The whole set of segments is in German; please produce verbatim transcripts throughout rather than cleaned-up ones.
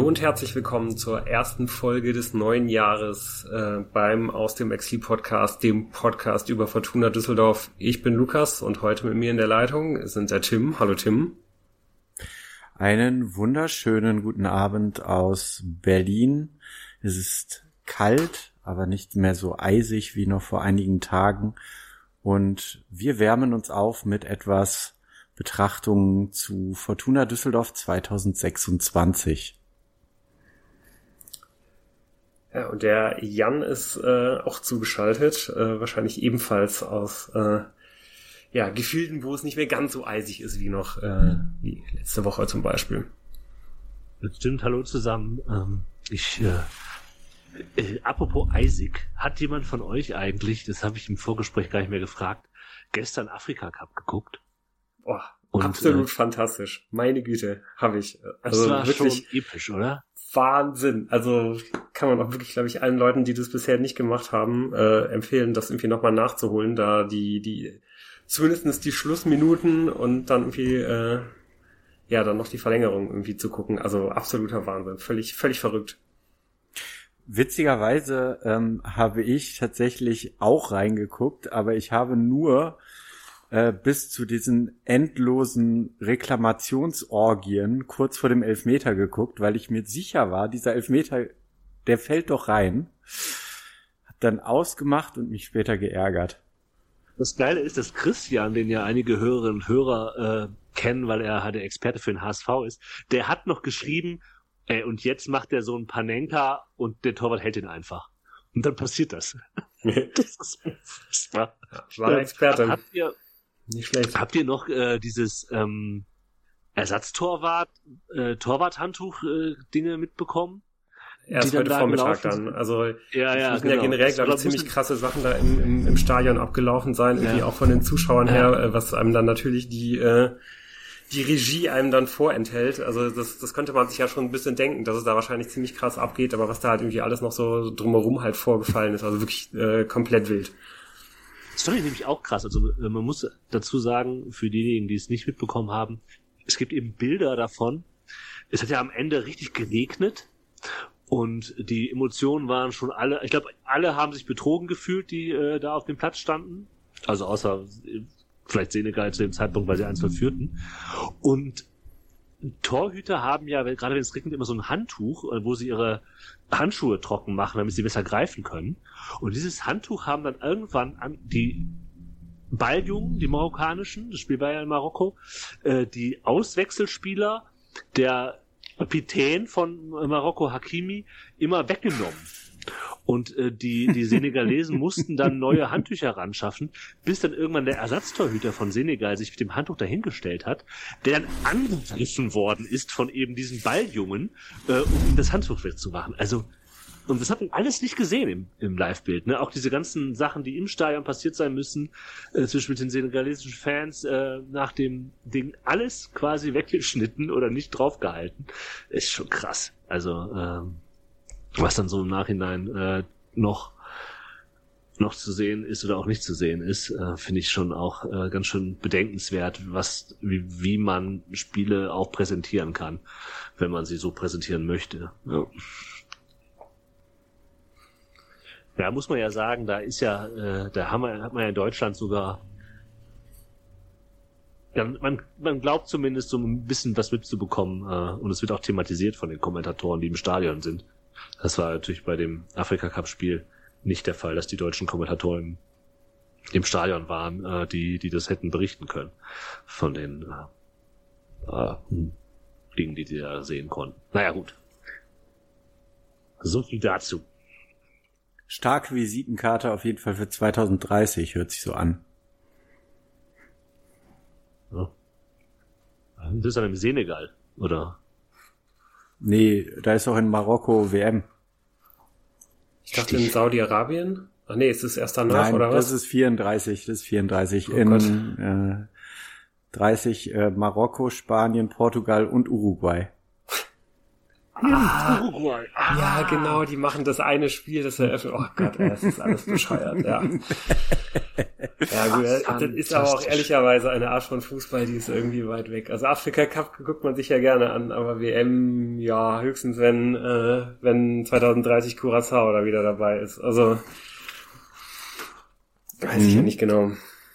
und herzlich willkommen zur ersten Folge des neuen Jahres äh, beim Aus dem Exil Podcast, dem Podcast über Fortuna Düsseldorf. Ich bin Lukas und heute mit mir in der Leitung sind der Tim. Hallo Tim. Einen wunderschönen guten Abend aus Berlin. Es ist kalt, aber nicht mehr so eisig wie noch vor einigen Tagen. Und wir wärmen uns auf mit etwas Betrachtungen zu Fortuna Düsseldorf zweitausendsechsundzwanzig. Ja, und der Jan ist äh, auch zugeschaltet, äh, wahrscheinlich ebenfalls aus äh, ja, Gefilden, wo es nicht mehr ganz so eisig ist wie noch äh, wie letzte Woche zum Beispiel. Das stimmt, hallo zusammen. Ähm, ich, äh, äh, apropos eisig, hat jemand von euch eigentlich, das habe ich im Vorgespräch gar nicht mehr gefragt, gestern Afrika Cup geguckt? Oh, Und, absolut äh, fantastisch. Meine Güte, habe ich. Also das war wirklich schon episch, oder? Wahnsinn. Also kann man auch wirklich, glaube ich, allen Leuten, die das bisher nicht gemacht haben, äh, empfehlen, das irgendwie nochmal nachzuholen, da die, die, zumindest die Schlussminuten und dann irgendwie, äh, ja, dann noch die Verlängerung irgendwie zu gucken. Also absoluter Wahnsinn. Völlig, völlig verrückt. Witzigerweise ähm, habe ich tatsächlich auch reingeguckt, aber ich habe nur äh, bis zu diesen endlosen Reklamationsorgien kurz vor dem Elfmeter geguckt, weil ich mir sicher war, dieser Elfmeter, der fällt doch rein. Hab dann ausgemacht und mich später geärgert. Das Geile ist, dass Christian, den ja einige Hörerinnen und Hörer äh, kennen, weil er halt der Experte für den H S V ist, der hat noch geschrieben, ey, und jetzt macht er so einen Panenka und der Torwart hält ihn einfach. Und dann passiert das. Das ist unfassbar. War ein Experte. Habt ihr, Nicht schlecht. habt ihr noch äh, dieses ähm, Ersatztorwart, äh, Torwart-Handtuch-Dinge äh, mitbekommen? Erst heute Vormittag dann. Also ja, ja, müssen genau. ja generell, glaube ich, ziemlich krasse Sachen da im, im, im Stadion abgelaufen sein, irgendwie Ja. auch von den Zuschauern Ja. her, äh, was einem dann natürlich die äh, die Regie einem dann vorenthält. Also das das könnte man sich ja schon ein bisschen denken, dass es da wahrscheinlich ziemlich krass abgeht, aber was da halt irgendwie alles noch so drumherum halt vorgefallen ist, also wirklich äh, komplett wild. Das fand ich nämlich auch krass. Also äh, man muss dazu sagen, für diejenigen, die es nicht mitbekommen haben, es gibt eben Bilder davon. Es hat ja am Ende richtig geregnet und die Emotionen waren schon alle, ich glaube, alle haben sich betrogen gefühlt, die äh, da auf dem Platz standen. Also außer äh, vielleicht Senegal zu dem Zeitpunkt, weil sie eins null führten. Und Torhüter haben ja, gerade wenn es regnet, immer so ein Handtuch, wo sie ihre Handschuhe trocken machen, damit sie besser greifen können. Und dieses Handtuch haben dann irgendwann an die Balljungen, die marokkanischen, das Spiel war ja in Marokko, äh, die Auswechselspieler, der Kapitän von Marokko, Hakimi, immer weggenommen. Und äh, die die Senegalesen mussten dann neue Handtücher ranschaffen, bis dann irgendwann der Ersatztorhüter von Senegal sich mit dem Handtuch dahingestellt hat, der dann angegriffen worden ist von eben diesen Balljungen, äh, um ihm das Handtuch wegzumachen. Also, und das hat man alles nicht gesehen im, im Live-Bild. Ne? Auch diese ganzen Sachen, die im Stadion passiert sein müssen, äh, zwischen den senegalesischen Fans äh, nach dem Ding, alles quasi weggeschnitten oder nicht draufgehalten. Ist schon krass. Also, ähm, was dann so im Nachhinein äh, noch noch zu sehen ist oder auch nicht zu sehen ist, äh, finde ich schon auch äh, ganz schön bedenkenswert, was wie, wie man Spiele auch präsentieren kann, wenn man sie so präsentieren möchte. Ja, ja muss man ja sagen, da ist ja, äh, da haben wir, hat man ja in Deutschland sogar, ja, man, man glaubt zumindest so ein bisschen was mitzubekommen äh, und es wird auch thematisiert von den Kommentatoren, die im Stadion sind. Das war natürlich bei dem Afrika-Cup-Spiel nicht der Fall, dass die deutschen Kommentatoren im Stadion waren, äh, die die das hätten berichten können von den äh, äh, Dingen, die die da sehen konnten. Naja, gut. So viel dazu. Starke Visitenkarte auf jeden Fall für zweitausenddreißig, hört sich so an. Ja. Das ist dann im Senegal, oder? Nee, da ist auch in Marokko W M. Ich dachte in Saudi-Arabien. Ach nee, ist es erst danach, Nein, oder was? das ist vierunddreißig, das ist vierunddreißig. Oh in Gott. äh, dreißig äh, Marokko, Spanien, Portugal und Uruguay. Ah, Uruguay. Ah. Ja, genau, die machen das eine Spiel, das eröffnet. Oh Gott, ey, das ist alles bescheuert, ja. Ja, gut, das ist aber auch ehrlicherweise eine Art von Fußball, die ist irgendwie weit weg. Also Afrika Cup guckt man sich ja gerne an, aber W M, ja, höchstens wenn, äh, wenn zwanzig dreißig Curaçao da wieder dabei ist. Also, weiß ich ja nicht genau.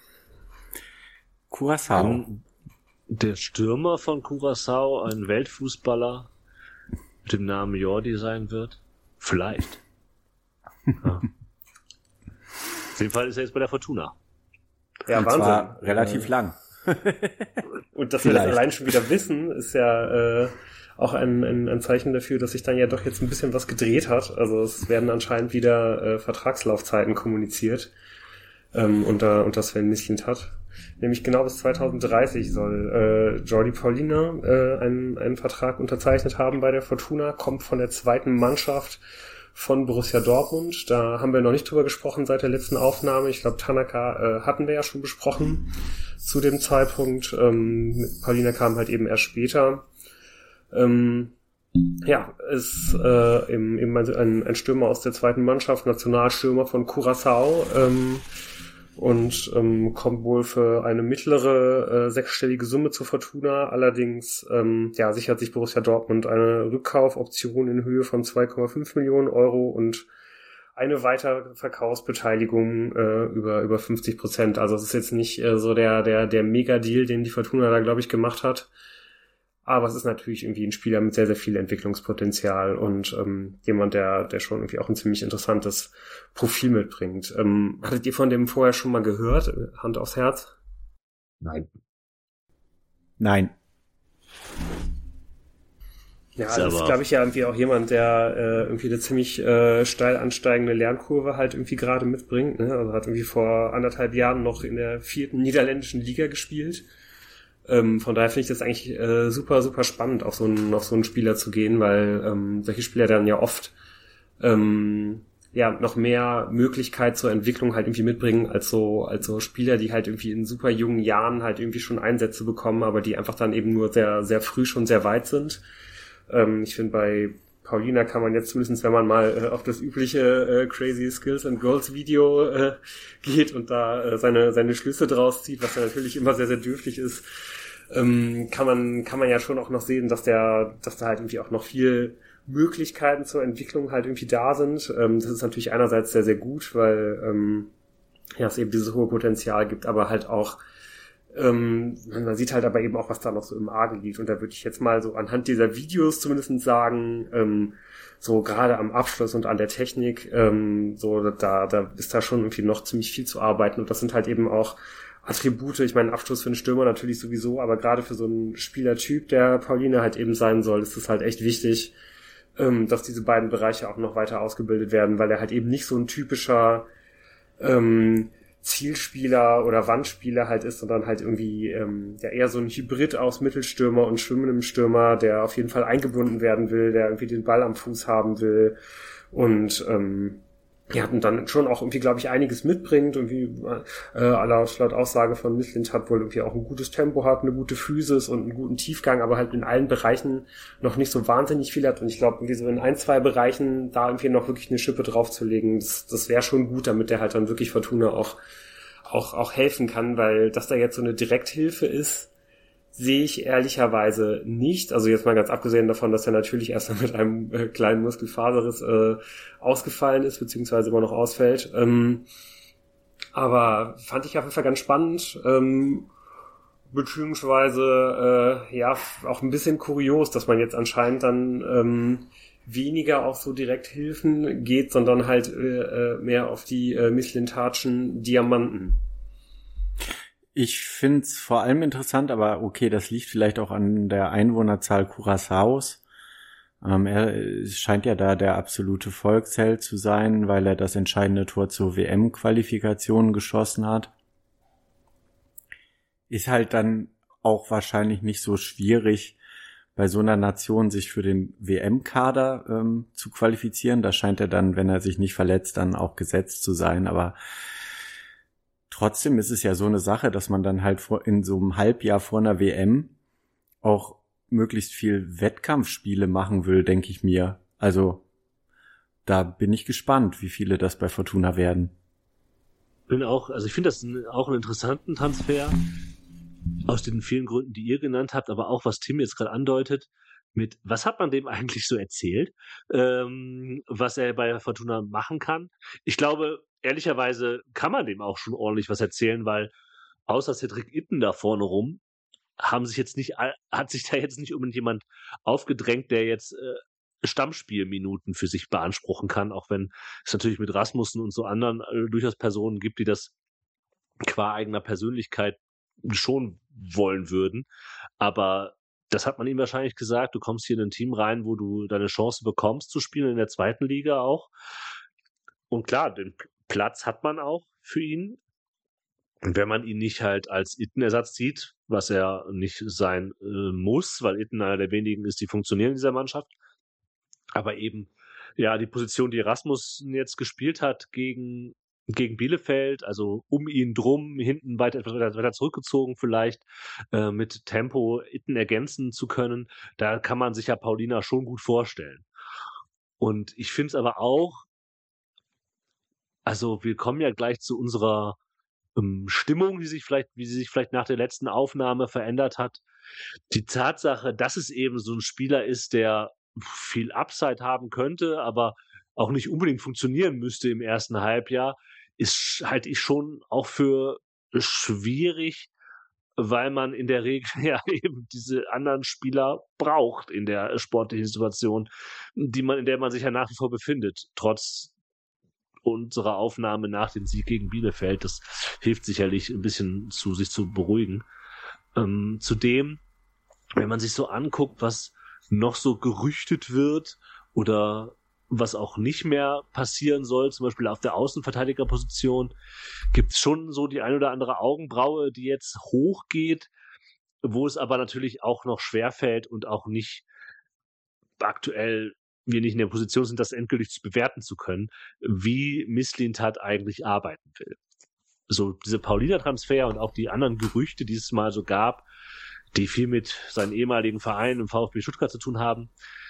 Curaçao. Der Stürmer von Curaçao ein Weltfußballer mit dem Namen Jordi sein wird? Vielleicht. Ja. Auf jeden Fall ist er jetzt bei der Fortuna. Ja, und Wahnsinn. Zwar relativ äh, lang. Und dass Vielleicht. wir das allein schon wieder wissen, ist ja äh, auch ein, ein, ein Zeichen dafür, dass sich dann ja doch jetzt ein bisschen was gedreht hat. Also es werden anscheinend wieder äh, Vertragslaufzeiten kommuniziert ähm, unter, unter Sven Mislintat. Nämlich genau bis zwanzig dreißig soll äh, Jordi Paulina äh, einen, einen Vertrag unterzeichnet haben bei der Fortuna, kommt von der zweiten Mannschaft von Borussia Dortmund. Da haben wir noch nicht drüber gesprochen seit der letzten Aufnahme. Ich glaube, Tanaka äh, hatten wir ja schon besprochen zu dem Zeitpunkt. Ähm, Paulina kam halt eben erst später. Ähm, ja, ist äh, eben, eben ein, ein Stürmer aus der zweiten Mannschaft, Nationalstürmer von Curaçao, ähm, und ähm, kommt wohl für eine mittlere äh, sechsstellige Summe zur Fortuna. Allerdings ähm, ja, sichert sich Borussia Dortmund eine Rückkaufoption in Höhe von zwei Komma fünf Millionen Euro und eine weitere Verkaufsbeteiligung äh, über über fünfzig Prozent. Also es ist jetzt nicht äh, so der der der Mega-Deal, den die Fortuna da, glaube ich, gemacht hat. Aber es ist natürlich irgendwie ein Spieler mit sehr, sehr viel Entwicklungspotenzial und ähm, jemand, der der schon irgendwie auch ein ziemlich interessantes Profil mitbringt. Ähm, hattet ihr von dem vorher schon mal gehört? Hand aufs Herz? Nein. Nein. Ja, das ist, glaube ich, ja irgendwie auch jemand, der äh, irgendwie eine ziemlich äh, steil ansteigende Lernkurve halt irgendwie gerade mitbringt. Ne? Also hat irgendwie vor anderthalb Jahren noch in der vierten niederländischen Liga gespielt. Ähm, von daher finde ich das eigentlich äh, super, super spannend, auf so einen, auf so einen Spieler zu gehen, weil ähm, solche Spieler dann ja oft ähm, ja noch mehr Möglichkeit zur Entwicklung halt irgendwie mitbringen als so als so Spieler, die halt irgendwie in super jungen Jahren halt irgendwie schon Einsätze bekommen, aber die einfach dann eben nur sehr, sehr früh schon sehr weit sind. Ähm, ich finde, bei Paulina kann man jetzt zumindest, wenn man mal äh, auf das übliche äh, Crazy Skills and Goals Video äh, geht und da äh, seine seine Schlüsse draus zieht, was ja natürlich immer sehr, sehr dürftig ist, ähm, kann man kann man ja schon auch noch sehen, dass der dass da halt irgendwie auch noch viel Möglichkeiten zur Entwicklung halt irgendwie da sind. Ähm, das ist natürlich einerseits sehr, sehr gut, weil ähm, ja es eben dieses hohe Potenzial gibt, aber halt auch Ähm, man sieht halt aber eben auch, was da noch so im Argen liegt. Und da würde ich jetzt mal so anhand dieser Videos zumindest sagen, ähm, so gerade am Abschluss und an der Technik, ähm, so da, da ist da schon irgendwie noch ziemlich viel zu arbeiten. Und das sind halt eben auch Attribute. Ich meine, Abschluss für einen Stürmer natürlich sowieso, aber gerade für so einen Spielertyp, der Paulina halt eben sein soll, ist es halt echt wichtig, ähm, dass diese beiden Bereiche auch noch weiter ausgebildet werden, weil er halt eben nicht so ein typischer ähm, Zielspieler oder Wandspieler halt ist, sondern halt irgendwie ähm, ja eher so ein Hybrid aus Mittelstürmer und schwimmendem Stürmer, der auf jeden Fall eingebunden werden will, der irgendwie den Ball am Fuß haben will und ähm, ja, und dann schon auch irgendwie, glaube ich, einiges mitbringt und wie äh, laut, laut Aussage von Mislintat wohl irgendwie auch ein gutes Tempo hat, eine gute Physis und einen guten Tiefgang, aber halt in allen Bereichen noch nicht so wahnsinnig viel hat und ich glaube, irgendwie so in ein, zwei Bereichen da irgendwie noch wirklich eine Schippe draufzulegen, das, das wäre schon gut, damit der halt dann wirklich Fortuna auch, auch, auch helfen kann, weil dass da jetzt so eine Direkthilfe ist, sehe ich ehrlicherweise nicht. Also jetzt mal ganz abgesehen davon, dass er natürlich erst mit einem äh, kleinen Muskelfaserriss äh, ausgefallen ist, beziehungsweise immer noch ausfällt. Ähm, aber fand ich auf jeden Fall ganz spannend, ähm, beziehungsweise äh, ja auch ein bisschen kurios, dass man jetzt anscheinend dann ähm, weniger auf so Direkthilfen geht, sondern halt äh, mehr auf die äh, Mislintatschen Diamanten. Ich find's vor allem interessant, aber okay, das liegt vielleicht auch an der Einwohnerzahl Curaçaos. Ähm, er scheint ja da der absolute Volksheld zu sein, weil er das entscheidende Tor zur W M-Qualifikation geschossen hat. Ist halt dann auch wahrscheinlich nicht so schwierig, bei so einer Nation sich für den W M-Kader ähm, zu qualifizieren. Da scheint er dann, wenn er sich nicht verletzt, dann auch gesetzt zu sein, aber trotzdem ist es ja so eine Sache, dass man dann halt vor, in so einem Halbjahr vor einer W M auch möglichst viel Wettkampfspiele machen will, denke ich mir. Also da bin ich gespannt, wie viele das bei Fortuna werden. bin auch, also ich finde das ein, auch einen interessanten Transfer aus den vielen Gründen, die ihr genannt habt, aber auch was Tim jetzt gerade andeutet, mit was hat man dem eigentlich so erzählt, ähm, was er bei Fortuna machen kann. Ich glaube, ehrlicherweise kann man dem auch schon ordentlich was erzählen, weil außer Cedric Itten da vorne rum haben sich jetzt nicht, hat sich da jetzt nicht unbedingt jemand aufgedrängt, der jetzt äh, Stammspielminuten für sich beanspruchen kann, auch wenn es natürlich mit Rasmussen und so anderen äh, durchaus Personen gibt, die das qua eigener Persönlichkeit schon wollen würden. Aber das hat man ihm wahrscheinlich gesagt, du kommst hier in ein Team rein, wo du deine Chance bekommst zu spielen, in der zweiten Liga auch. Und klar, den Platz hat man auch für ihn. Und wenn man ihn nicht halt als Itten-Ersatz sieht, was er nicht sein äh, muss, weil Itten einer der wenigen ist, die funktionieren in dieser Mannschaft, aber eben ja die Position, die Rasmussen jetzt gespielt hat gegen gegen Bielefeld, also um ihn drum, hinten weiter etwas weiter, weiter zurückgezogen vielleicht, äh, mit Tempo Itten ergänzen zu können, da kann man sich ja Paulina schon gut vorstellen. Und ich finde es aber auch, also wir kommen ja gleich zu unserer ähm, Stimmung, die sich vielleicht, wie sie sich vielleicht nach der letzten Aufnahme verändert hat. Die Tatsache, dass es eben so ein Spieler ist, der viel Upside haben könnte, aber auch nicht unbedingt funktionieren müsste im ersten Halbjahr, ist halte ich schon auch für schwierig, weil man in der Regel ja eben diese anderen Spieler braucht in der sportlichen Situation, die man, in der man sich ja nach wie vor befindet, trotz unserer Aufnahme nach dem Sieg gegen Bielefeld. Das hilft sicherlich ein bisschen zu, sich zu beruhigen. Ähm, zudem, wenn man sich so anguckt, was noch so gerüchtet wird oder was auch nicht mehr passieren soll, zum Beispiel auf der Außenverteidigerposition, gibt es schon so die ein oder andere Augenbraue, die jetzt hochgeht, wo es aber natürlich auch noch schwerfällt und auch nicht aktuell wir nicht in der Position sind, das endgültig zu bewerten zu können, wie Mislintat eigentlich arbeiten will. So diese Paulina-Transfer und auch die anderen Gerüchte, die es mal so gab, die viel mit seinen ehemaligen Vereinen im VfB Stuttgart zu tun haben,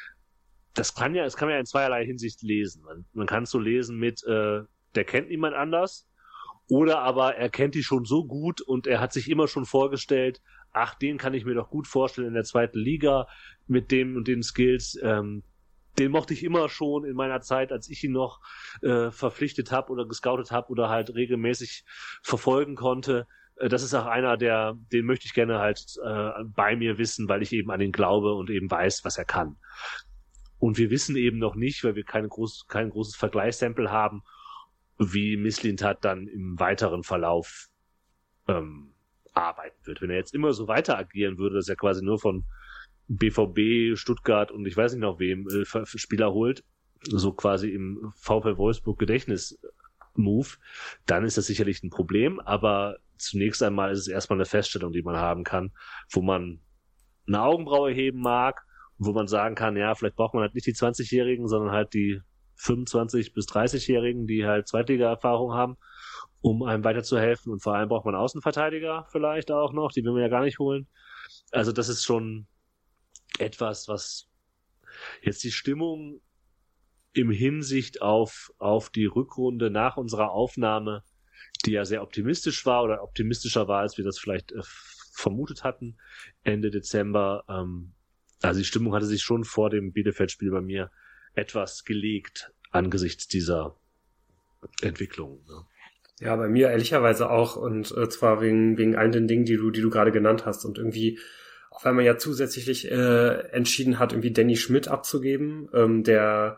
das kann ja, das kann man ja in zweierlei Hinsicht lesen. Man, man kann es so lesen mit, äh, der kennt niemand anders, oder aber er kennt die schon so gut und er hat sich immer schon vorgestellt, ach, den kann ich mir doch gut vorstellen in der zweiten Liga mit dem und den Skills. Ähm, den mochte ich immer schon in meiner Zeit, als ich ihn noch äh, verpflichtet habe oder gescoutet habe oder halt regelmäßig verfolgen konnte. Äh, das ist auch einer, der, den möchte ich gerne halt äh, bei mir wissen, weil ich eben an ihn glaube und eben weiß, was er kann. Und wir wissen eben noch nicht, weil wir keine groß, kein großes Vergleichssample haben, wie Mislintat dann im weiteren Verlauf ähm, arbeiten wird. Wenn er jetzt immer so weiter agieren würde, dass er quasi nur von B V B, Stuttgart und ich weiß nicht noch wem äh, Spieler holt, so quasi im VfL Wolfsburg Gedächtnis-Move, dann ist das sicherlich ein Problem, aber zunächst einmal ist es erstmal eine Feststellung, die man haben kann, wo man eine Augenbraue heben mag, wo man sagen kann, ja, vielleicht braucht man halt nicht die zwanzigjährigen, sondern halt die fünfundzwanzig- bis dreißigjährigen, die halt Zweitliga-Erfahrung haben, um einem weiterzuhelfen. Und vor allem braucht man Außenverteidiger vielleicht auch noch, die will man ja gar nicht holen. Also das ist schon etwas, was jetzt die Stimmung im Hinsicht auf, auf die Rückrunde nach unserer Aufnahme, die ja sehr optimistisch war oder optimistischer war, als wir das vielleicht äh, vermutet hatten, Ende Dezember. Ähm, also die Stimmung hatte sich schon vor dem Bielefeld-Spiel bei mir etwas gelegt angesichts dieser Entwicklung. Ne? Ja, bei mir ehrlicherweise auch und äh, zwar wegen, wegen all den Dingen, die du, die du gerade genannt hast und irgendwie auch weil man ja zusätzlich äh, entschieden hat, irgendwie Danny Schmidt abzugeben, ähm, der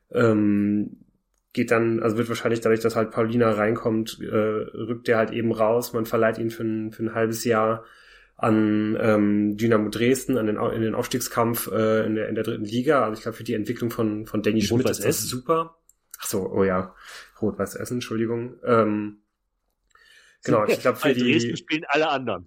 ähm, geht dann, also wird wahrscheinlich dadurch, dass halt Paulina reinkommt, äh, rückt der halt eben raus, man verleiht ihn für ein, für ein halbes Jahr an ähm, Dynamo Dresden, an den, in den Aufstiegskampf äh, in, der, in der dritten Liga. Also ich glaube, für die Entwicklung von, von Danny Schmidt ist das super. Ach so, oh ja, Rot-Weiß Essen, Entschuldigung. Ähm, genau, ich glaube, für Bei die... Dresden spielen alle anderen.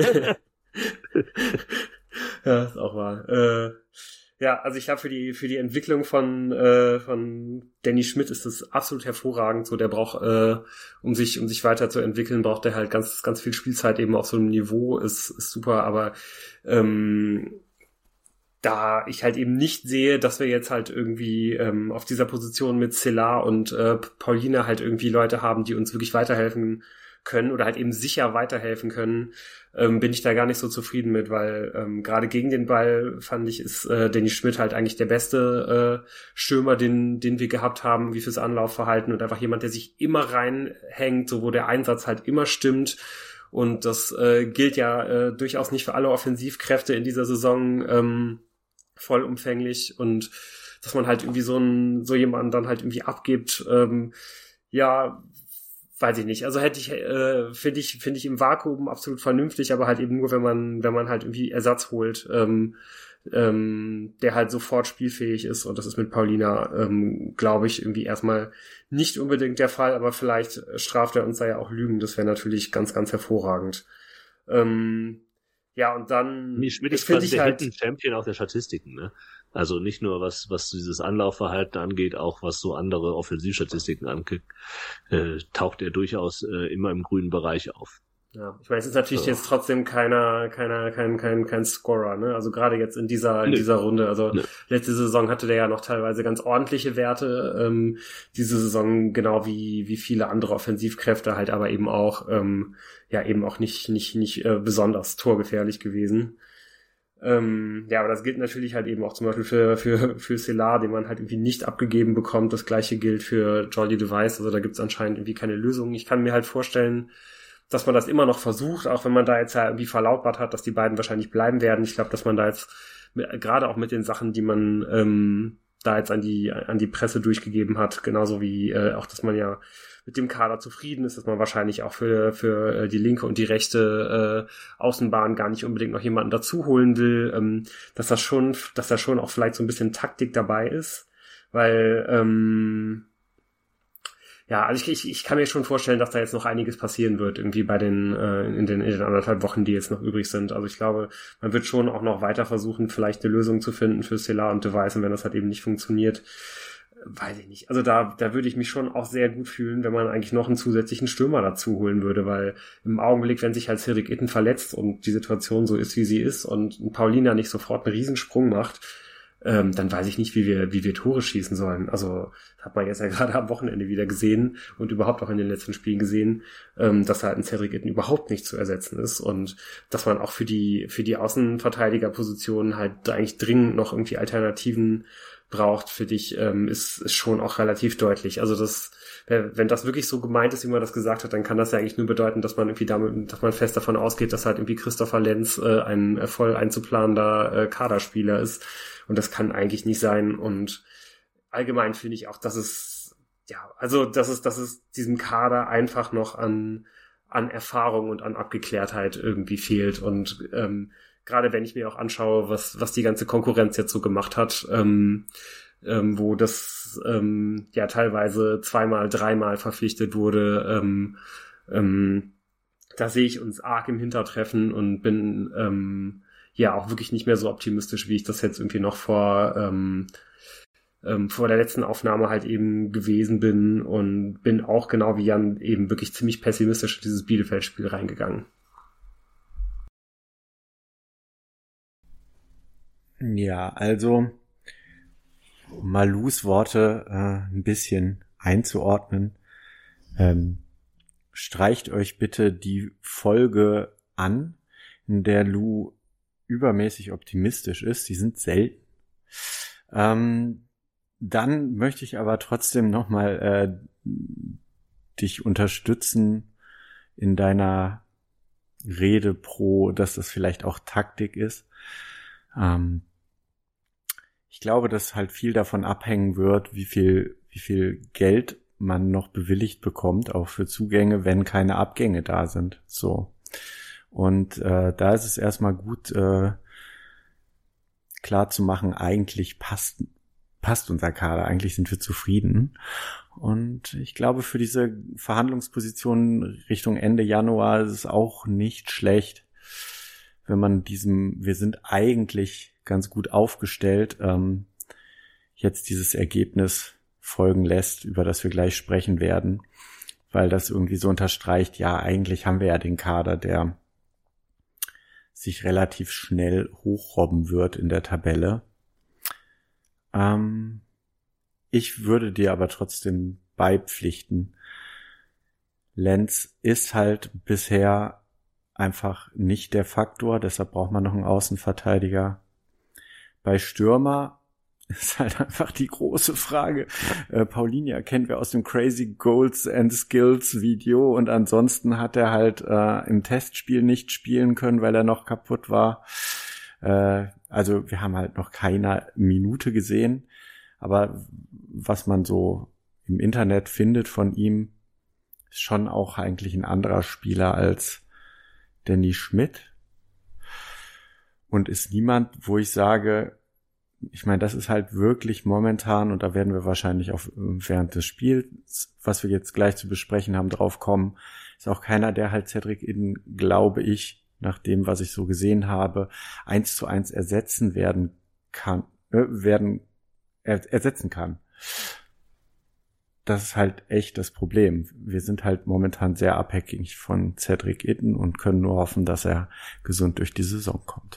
Ja, ist auch wahr. Äh, ja, also ich glaube, für die für die Entwicklung von äh, von Danny Schmidt ist das absolut hervorragend. So, der braucht, äh, um sich um sich weiterzuentwickeln, braucht er halt ganz ganz viel Spielzeit eben auf so einem Niveau. Ist, ist super, aber ähm, da ich halt eben nicht sehe, dass wir jetzt halt irgendwie ähm, auf dieser Position mit Celar und äh, Paulina halt irgendwie Leute haben, die uns wirklich weiterhelfen können oder halt eben sicher weiterhelfen können, ähm, bin ich da gar nicht so zufrieden mit, weil ähm, gerade gegen den Ball fand ich, ist äh, Dennis Schmidt halt eigentlich der beste äh, Stürmer, den den wir gehabt haben, wie fürs Anlaufverhalten und einfach jemand, der sich immer reinhängt, so wo der Einsatz halt immer stimmt. Und das äh, gilt ja äh, durchaus nicht für alle Offensivkräfte in dieser Saison ähm, vollumfänglich und dass man halt irgendwie so einen, so jemanden dann halt irgendwie abgibt, ähm, ja, weiß ich nicht. Also hätte ich, äh, finde ich, finde ich im Vakuum absolut vernünftig, aber halt eben nur, wenn man, wenn man halt irgendwie Ersatz holt, ähm, ähm, der halt sofort spielfähig ist. Und das ist mit Paulina, ähm, glaube ich, irgendwie erstmal nicht unbedingt der Fall, aber vielleicht straft er uns da ja auch Lügen. Das wäre natürlich ganz, ganz hervorragend. Ähm, ja, und dann Schmidt ist quasi der Hidden Champion auch der Statistiken, ne? Also nicht nur was was dieses Anlaufverhalten angeht, auch was so andere Offensivstatistiken angeht, äh, taucht er durchaus äh, immer im grünen Bereich auf. Ja, ich meine, es ist natürlich so. jetzt trotzdem keiner, keiner, kein, kein, kein Scorer, ne? Also gerade jetzt in dieser, in Nö. dieser Runde. Also Nö. letzte Saison hatte der ja noch teilweise ganz ordentliche Werte. Ähm, diese Saison genau wie wie viele andere Offensivkräfte halt, aber eben auch ähm, ja eben auch nicht nicht nicht äh, besonders torgefährlich gewesen. Ähm, ja, aber das gilt natürlich halt eben auch zum Beispiel für für für Celar, den man halt irgendwie nicht abgegeben bekommt. Das gleiche gilt für Jordi de Wijs. Also da gibt's anscheinend irgendwie keine Lösung. Ich kann mir halt vorstellen, dass man das immer noch versucht, auch wenn man da jetzt ja irgendwie verlautbart hat, dass die beiden wahrscheinlich bleiben werden. Ich glaube, dass man da jetzt mit, gerade auch mit den Sachen, die man ähm, da jetzt an die an die Presse durchgegeben hat, genauso wie äh, auch, dass man ja mit dem Kader zufrieden ist, dass man wahrscheinlich auch für für äh, die linke und die rechte äh, Außenbahn gar nicht unbedingt noch jemanden dazu holen will, ähm, dass das schon, dass da schon auch vielleicht so ein bisschen Taktik dabei ist, weil ähm, ja, also ich, ich, ich kann mir schon vorstellen, dass da jetzt noch einiges passieren wird, irgendwie bei den, äh, in den, in den anderthalb Wochen, die jetzt noch übrig sind. Also ich glaube, man wird schon auch noch weiter versuchen, vielleicht eine Lösung zu finden für Celar und de Wijs, und wenn das halt eben nicht funktioniert, weiß ich nicht. Also da, da würde ich mich schon auch sehr gut fühlen, wenn man eigentlich noch einen zusätzlichen Stürmer dazu holen würde, weil im Augenblick, wenn sich halt Cedric Itten verletzt und die Situation so ist, wie sie ist und Paulina nicht sofort einen Riesensprung macht, Ähm, dann weiß ich nicht, wie wir, wie wir Tore schießen sollen. Also hat man jetzt ja gerade am Wochenende wieder gesehen und überhaupt auch in den letzten Spielen gesehen, ähm, dass halt ein Cedric Itten überhaupt nicht zu ersetzen ist und dass man auch für die für die Außenverteidigerpositionen halt eigentlich dringend noch irgendwie Alternativen braucht, für dich, ähm, ist, ist schon auch relativ deutlich. Also das, wenn das wirklich so gemeint ist, wie man das gesagt hat, dann kann das ja eigentlich nur bedeuten, dass man irgendwie damit, dass man fest davon ausgeht, dass halt irgendwie Christopher Lenz äh, ein äh, voll einzuplanender äh, Kaderspieler ist. Und das kann eigentlich nicht sein. Und allgemein finde ich auch, dass es, ja, also, dass es, dass es diesem Kader einfach noch an, an Erfahrung und an Abgeklärtheit irgendwie fehlt. Und, ähm, gerade wenn ich mir auch anschaue, was, was die ganze Konkurrenz jetzt so gemacht hat, ähm, ähm, wo das, ähm, ja, teilweise zweimal, dreimal verpflichtet wurde, ähm, ähm, da sehe ich uns arg im Hintertreffen und bin, ähm, ja auch wirklich nicht mehr so optimistisch, wie ich das jetzt irgendwie noch vor ähm, ähm, vor der letzten Aufnahme halt eben gewesen bin und bin auch genau wie Jan eben wirklich ziemlich pessimistisch in dieses Bielefeld-Spiel reingegangen. Ja, also Malus Worte äh, ein bisschen einzuordnen. Ähm, streicht euch bitte die Folge an, in der Lou übermäßig optimistisch ist. Die sind selten. Ähm, dann möchte ich aber trotzdem nochmal äh, dich unterstützen in deiner Rede pro, dass das vielleicht auch Taktik ist. Ähm, ich glaube, dass halt viel davon abhängen wird, wie viel, wie viel Geld man noch bewilligt bekommt, auch für Zugänge, wenn keine Abgänge da sind. So. Und äh, da ist es erstmal gut, äh, klar zu machen, eigentlich passt, passt unser Kader, eigentlich sind wir zufrieden. Und ich glaube, für diese Verhandlungsposition Richtung Ende Januar ist es auch nicht schlecht, wenn man diesem, wir sind eigentlich ganz gut aufgestellt, ähm, jetzt dieses Ergebnis folgen lässt, über das wir gleich sprechen werden, weil das irgendwie so unterstreicht, ja, eigentlich haben wir ja den Kader, der sich relativ schnell hochrobben wird in der Tabelle. Ähm, ich würde dir aber trotzdem beipflichten. Lenz ist halt bisher einfach nicht der Faktor, deshalb braucht man noch einen Außenverteidiger. Bei Stürmer ist halt einfach die große Frage. Äh, Paulinho kennen wir aus dem Crazy Goals and Skills Video und ansonsten hat er halt äh, im Testspiel nicht spielen können, weil er noch kaputt war. Äh, also wir haben halt noch keine Minute gesehen, aber was man so im Internet findet von ihm, ist schon auch eigentlich ein anderer Spieler als Danny Schmidt und ist niemand, wo ich sage, ich meine, das ist halt wirklich momentan, und da werden wir wahrscheinlich auch während des Spiels, was wir jetzt gleich zu besprechen haben, drauf kommen, ist auch keiner, der halt Cedric Itten, glaube ich, nach dem, was ich so gesehen habe, eins zu eins ersetzen werden kann, äh, werden er, ersetzen kann. Das ist halt echt das Problem. Wir sind halt momentan sehr abhängig von Cedric Itten und können nur hoffen, dass er gesund durch die Saison kommt.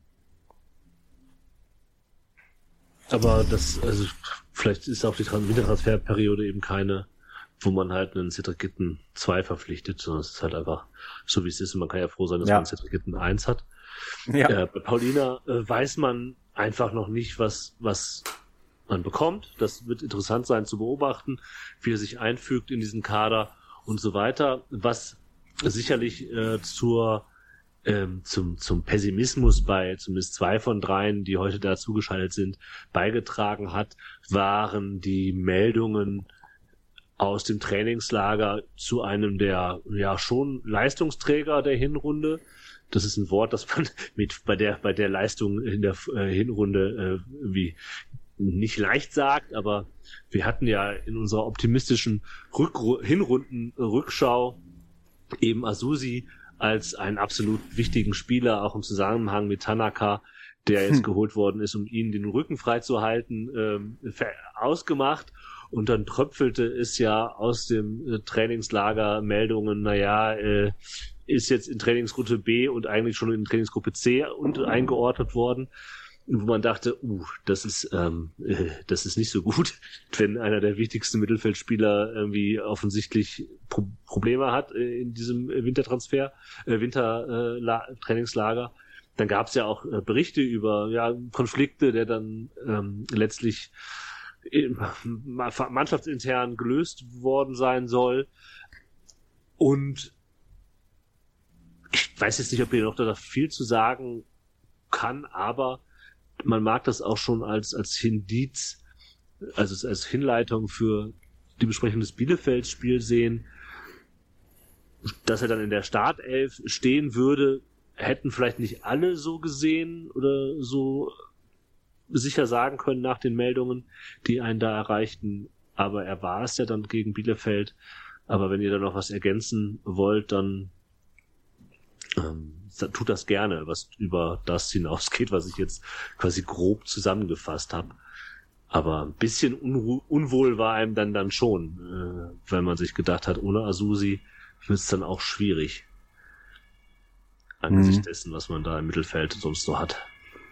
Aber das, also vielleicht ist auch die Wintertransferperiode eben keine, wo man halt einen Cedric Itten zwei verpflichtet, sondern es ist halt einfach so, wie es ist. Und man kann ja froh sein, dass ja. man Cedric Itten eins hat. Ja. Äh, bei Paulina äh, weiß man einfach noch nicht, was was man bekommt. Das wird interessant sein zu beobachten, wie er sich einfügt in diesen Kader und so weiter. Was sicherlich äh, zur ähm, zum zum Pessimismus bei zumindest zwei von dreien, die heute da zugeschaltet sind, beigetragen hat, waren die Meldungen aus dem Trainingslager zu einem der ja schon Leistungsträger der Hinrunde. Das ist ein Wort, das man mit bei der bei der Leistung in der äh, Hinrunde äh, wie nicht leicht sagt, aber wir hatten ja in unserer optimistischen Rück- Hinrunden-Rückschau eben Azusi als einen absolut wichtigen Spieler, auch im Zusammenhang mit Tanaka, der jetzt hm. geholt worden ist, um ihnen den Rücken frei zu halten, ähm, ausgemacht. Und dann tröpfelte es ja aus dem äh, Trainingslager Meldungen, naja, äh, ist jetzt in Trainingsgruppe B und eigentlich schon in Trainingsgruppe C und eingeordnet worden, wo man dachte, uh, das ist ähm, äh, das ist nicht so gut, wenn einer der wichtigsten Mittelfeldspieler irgendwie offensichtlich Pro- Probleme hat äh, in diesem Wintertransfer, äh, Wintertrainingslager. Äh, Dann gab es ja auch äh, Berichte über ja Konflikte, der dann ähm, letztlich äh, mannschaftsintern gelöst worden sein soll. Und ich weiß jetzt nicht, ob ihr noch da viel zu sagen kann, aber man mag das auch schon als als Indiz, also als Hinleitung für die Besprechung des Bielefeld-Spiels sehen, dass er dann in der Startelf stehen würde, hätten vielleicht nicht alle so gesehen oder so sicher sagen können nach den Meldungen, die einen da erreichten, aber er war es ja dann gegen Bielefeld. Aber wenn ihr da noch was ergänzen wollt, dann ähm, tut das gerne, was über das hinausgeht, was ich jetzt quasi grob zusammengefasst habe. Aber ein bisschen unru- unwohl war einem dann dann schon, äh, weil man sich gedacht hat, ohne Azusi wird es dann auch schwierig. Angesichts mhm. dessen, was man da im Mittelfeld sonst so hat.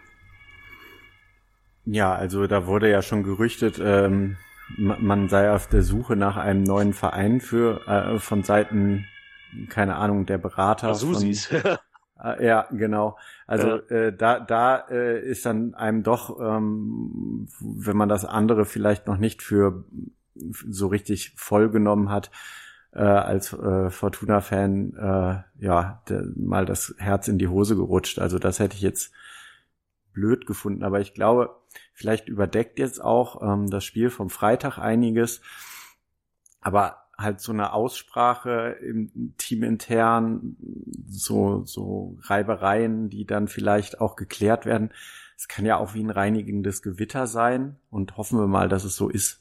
Ja, also da wurde ja schon gerüchtet, ähm, man sei auf der Suche nach einem neuen Verein für äh, von Seiten, keine Ahnung, der Berater. Azusis. Von, äh, ja, genau. Also ja. äh, da da äh, ist dann einem doch, ähm, wenn man das andere vielleicht noch nicht für so richtig voll genommen hat, äh, als äh, Fortuna-Fan äh, ja der, mal das Herz in die Hose gerutscht. Also das hätte ich jetzt blöd gefunden, aber ich glaube, vielleicht überdeckt jetzt auch ähm, das Spiel vom Freitag einiges, aber halt so eine Aussprache im Team intern, so so Reibereien, die dann vielleicht auch geklärt werden. Es kann ja auch wie ein reinigendes Gewitter sein und hoffen wir mal, dass es so ist.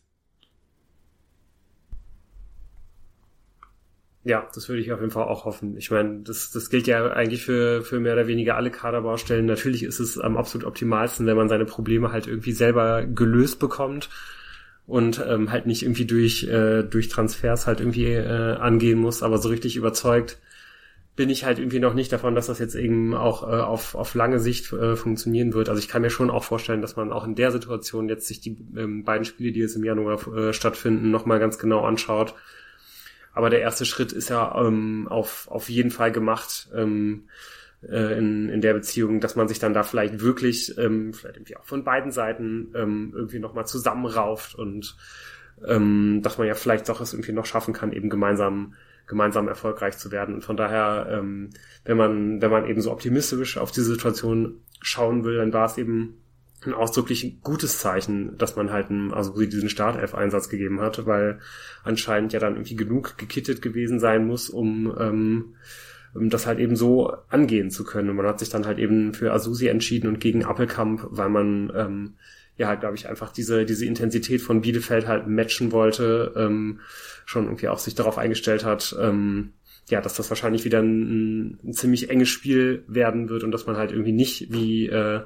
Ja, das würde ich auf jeden Fall auch hoffen. Ich meine, das das gilt ja eigentlich für für mehr oder weniger alle Kaderbaustellen. Natürlich ist es am absolut optimalsten, wenn man seine Probleme halt irgendwie selber gelöst bekommt und ähm, halt nicht irgendwie durch äh, durch Transfers halt irgendwie äh, angehen muss. Aber so richtig überzeugt bin ich halt irgendwie noch nicht davon, dass das jetzt eben auch äh, auf auf lange Sicht äh, funktionieren wird. Also ich kann mir schon auch vorstellen, dass man auch in der Situation jetzt sich die ähm, beiden Spiele, die jetzt im Januar äh, stattfinden, nochmal ganz genau anschaut. Aber der erste Schritt ist ja ähm, auf auf jeden Fall gemacht ähm, äh, in in der Beziehung, dass man sich dann da vielleicht wirklich ähm, vielleicht irgendwie auch von beiden Seiten ähm, irgendwie nochmal zusammenrauft und ähm, dass man ja vielleicht doch es irgendwie noch schaffen kann, eben gemeinsam gemeinsam erfolgreich zu werden. Und von daher, ähm, wenn man, wenn man eben so optimistisch auf diese Situation schauen will, dann war es eben ein ausdrücklich gutes Zeichen, dass man halt einen, also diesen Startelf-Einsatz gegeben hat, weil anscheinend ja dann irgendwie genug gekittet gewesen sein muss, um, ähm, um das halt eben so angehen zu können. Und man hat sich dann halt eben für Azusi entschieden und gegen Appelkamp, weil man, ähm, ja, halt, glaube ich, einfach diese diese Intensität von Bielefeld halt matchen wollte, ähm, schon irgendwie auch sich darauf eingestellt hat, ähm, ja, dass das wahrscheinlich wieder ein, ein ziemlich enges Spiel werden wird und dass man halt irgendwie nicht wie äh,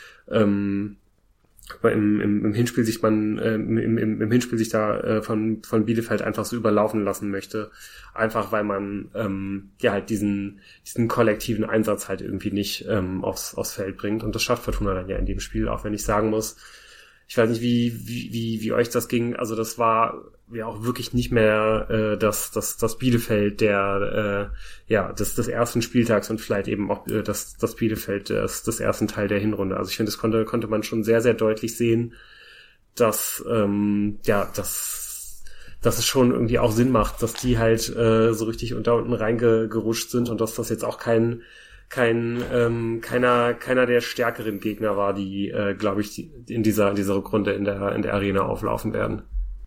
ähm, im, im, im Hinspiel sich man äh, im, im, im Hinspiel sich da äh, von von Bielefeld einfach so überlaufen lassen möchte, einfach weil man ähm, ja halt diesen diesen kollektiven Einsatz halt irgendwie nicht ähm, aufs aufs Feld bringt, und das schafft Fortuna dann ja in dem Spiel, auch wenn ich sagen muss, ich weiß nicht, wie, wie, wie, wie euch das ging. Also das war ja auch wirklich nicht mehr äh, das, das, das Bielefeld der, äh, ja, des, des ersten Spieltags und vielleicht eben auch äh, das, das Bielefeld des, des ersten Teil der Hinrunde. Also ich finde, das konnte, konnte man schon sehr, sehr deutlich sehen, dass, ähm, ja, dass, dass es schon irgendwie auch Sinn macht, dass die halt äh, so richtig unter unten reingerutscht sind und dass das jetzt auch kein kein ähm, keiner keiner der stärkeren Gegner war, die äh, glaube ich die in dieser in dieser Rückrunde in der in der Arena auflaufen werden.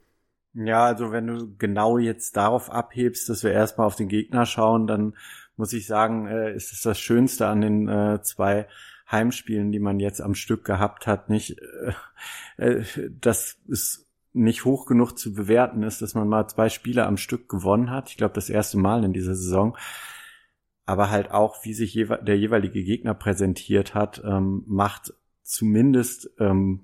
Ja, also wenn du genau jetzt darauf abhebst, dass wir erstmal auf den Gegner schauen, dann muss ich sagen, äh, ist es das Schönste an den äh, zwei Heimspielen, die man jetzt am Stück gehabt hat, nicht, äh, äh, dass es nicht hoch genug zu bewerten ist, dass man mal zwei Spiele am Stück gewonnen hat. Ich glaube, das erste Mal in dieser Saison. Aber halt auch, wie sich jewe- der jeweilige Gegner präsentiert hat, ähm, macht zumindest ähm,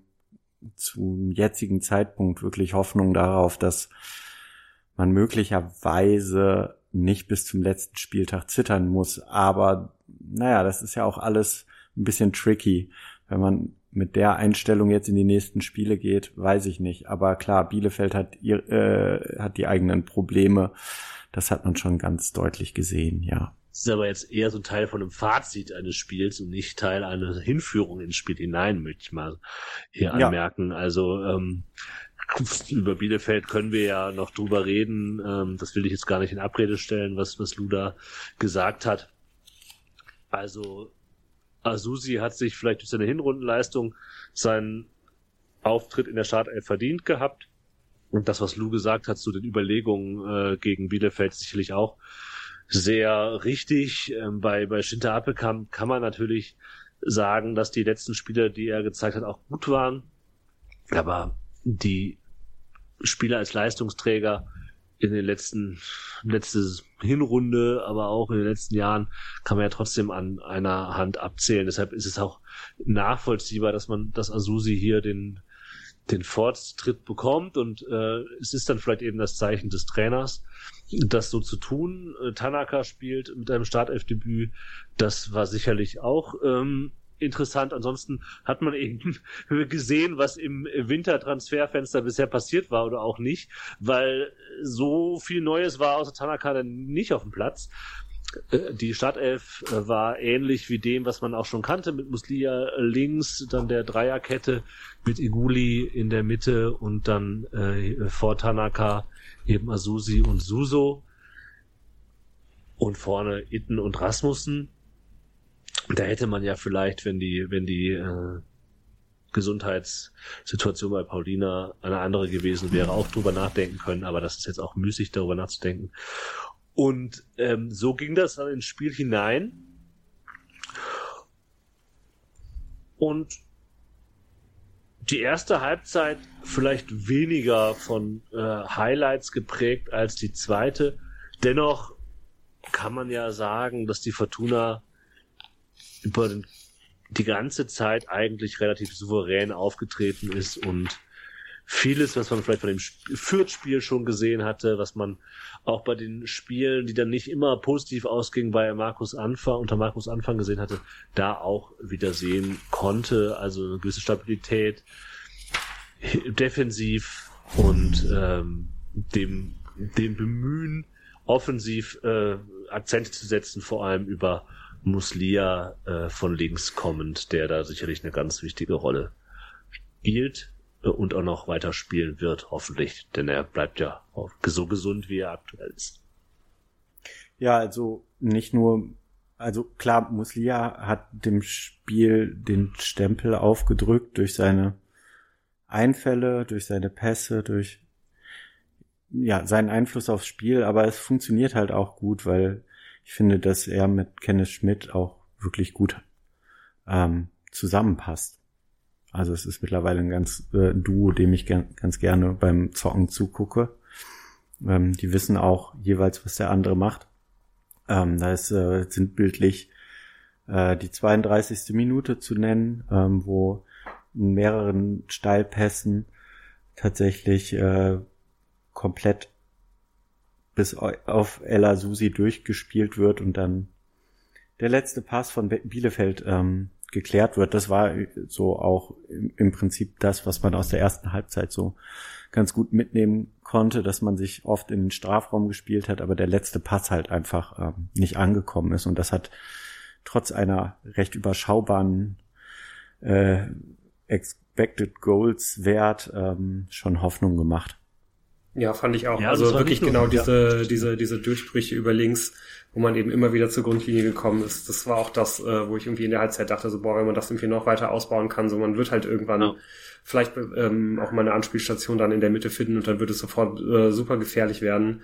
zum jetzigen Zeitpunkt wirklich Hoffnung darauf, dass man möglicherweise nicht bis zum letzten Spieltag zittern muss. Aber naja, das ist ja auch alles ein bisschen tricky. Wenn man mit der Einstellung jetzt in die nächsten Spiele geht, weiß ich nicht. Aber klar, Bielefeld hat, ihr, äh, hat die eigenen Probleme. Das hat man schon ganz deutlich gesehen, ja. Das ist aber jetzt eher so ein Teil von einem Fazit eines Spiels und nicht Teil einer Hinführung ins Spiel hinein, möchte ich mal hier Ja. anmerken. Also ähm, über Bielefeld können wir ja noch drüber reden. Ähm, das will ich jetzt gar nicht in Abrede stellen, was was Luda gesagt hat. Also Azusi hat sich vielleicht durch seine Hinrundenleistung seinen Auftritt in der Startelf verdient gehabt. Und das, was Lu gesagt hat zu den Überlegungen äh, gegen Bielefeld, sicherlich auch sehr richtig. Ähm, bei bei Schinter Appelkamp kann man natürlich sagen, dass die letzten Spiele, die er gezeigt hat, auch gut waren. Aber die Spieler als Leistungsträger in den letzten, letzte Hinrunde, aber auch in den letzten Jahren kann man ja trotzdem an einer Hand abzählen. Deshalb ist es auch nachvollziehbar, dass man, dass Azusi hier den den Fortschritt bekommt, und äh, es ist dann vielleicht eben das Zeichen des Trainers, das so zu tun. Äh, Tanaka spielt mit einem Startelfdebüt, das war sicherlich auch ähm, interessant. Ansonsten hat man eben gesehen, was im Wintertransferfenster bisher passiert war oder auch nicht, weil so viel Neues war außer Tanaka dann nicht auf dem Platz. Die Startelf war ähnlich wie dem, was man auch schon kannte, mit Muslia links, dann der Dreierkette mit Iguli in der Mitte und dann äh, vor Tanaka eben Azusi und Suso und vorne Itten und Rasmussen. Da hätte man ja vielleicht, wenn die wenn die äh, Gesundheitssituation bei Paulina eine andere gewesen wäre, auch drüber nachdenken können, aber das ist jetzt auch müßig, darüber nachzudenken. Und ähm, so ging das dann ins Spiel hinein. Und die erste Halbzeit vielleicht weniger von äh, Highlights geprägt als die zweite. Dennoch kann man ja sagen, dass die Fortuna über den, die ganze Zeit eigentlich relativ souverän aufgetreten ist und vieles, was man vielleicht von dem Fürth-Spiel schon gesehen hatte, was man auch bei den Spielen, die dann nicht immer positiv ausgingen, bei Markus Anfang, unter Markus Anfang gesehen hatte, da auch wieder sehen konnte. Also eine gewisse Stabilität, defensiv und ähm, dem, dem Bemühen, offensiv äh, Akzente zu setzen, vor allem über Muslia äh, von links kommend, der da sicherlich eine ganz wichtige Rolle spielt äh, und auch noch weiter spielen wird, hoffentlich, denn er bleibt ja auch so gesund, wie er aktuell ist. Ja, also nicht nur, also klar, Muslia hat dem Spiel den Stempel aufgedrückt durch seine Einfälle, durch seine Pässe, durch ja seinen Einfluss aufs Spiel, aber es funktioniert halt auch gut, weil ich finde, dass er mit Kenneth Schmidt auch wirklich gut ähm, zusammenpasst. Also es ist mittlerweile ein ganz äh, Duo, dem ich ger- ganz gerne beim Zocken zugucke. Ähm, die wissen auch jeweils, was der andere macht. Ähm, da ist, äh, sind bildlich äh, die zweiunddreißigste Minute zu nennen, ähm, wo in mehreren Steilpässen tatsächlich äh, komplett bis auf El Azusi durchgespielt wird und dann der letzte Pass von Bielefeld ähm, geklärt wird. Das war so auch im, im Prinzip das, was man aus der ersten Halbzeit so ganz gut mitnehmen konnte, dass man sich oft in den Strafraum gespielt hat, aber der letzte Pass halt einfach ähm, nicht angekommen ist. Und das hat trotz einer recht überschaubaren äh, Expected Goals Wert ähm, schon Hoffnung gemacht. Ja, fand ich auch. Ja, also wirklich nur, genau ja. diese, diese, diese Durchbrüche über links, wo man eben immer wieder zur Grundlinie gekommen ist. Das war auch das, äh, wo ich irgendwie in der Halbzeit dachte, so, boah, wenn man das irgendwie noch weiter ausbauen kann, so, man wird halt irgendwann ja. vielleicht ähm, auch mal eine Anspielstation dann in der Mitte finden und dann wird es sofort äh, super gefährlich werden.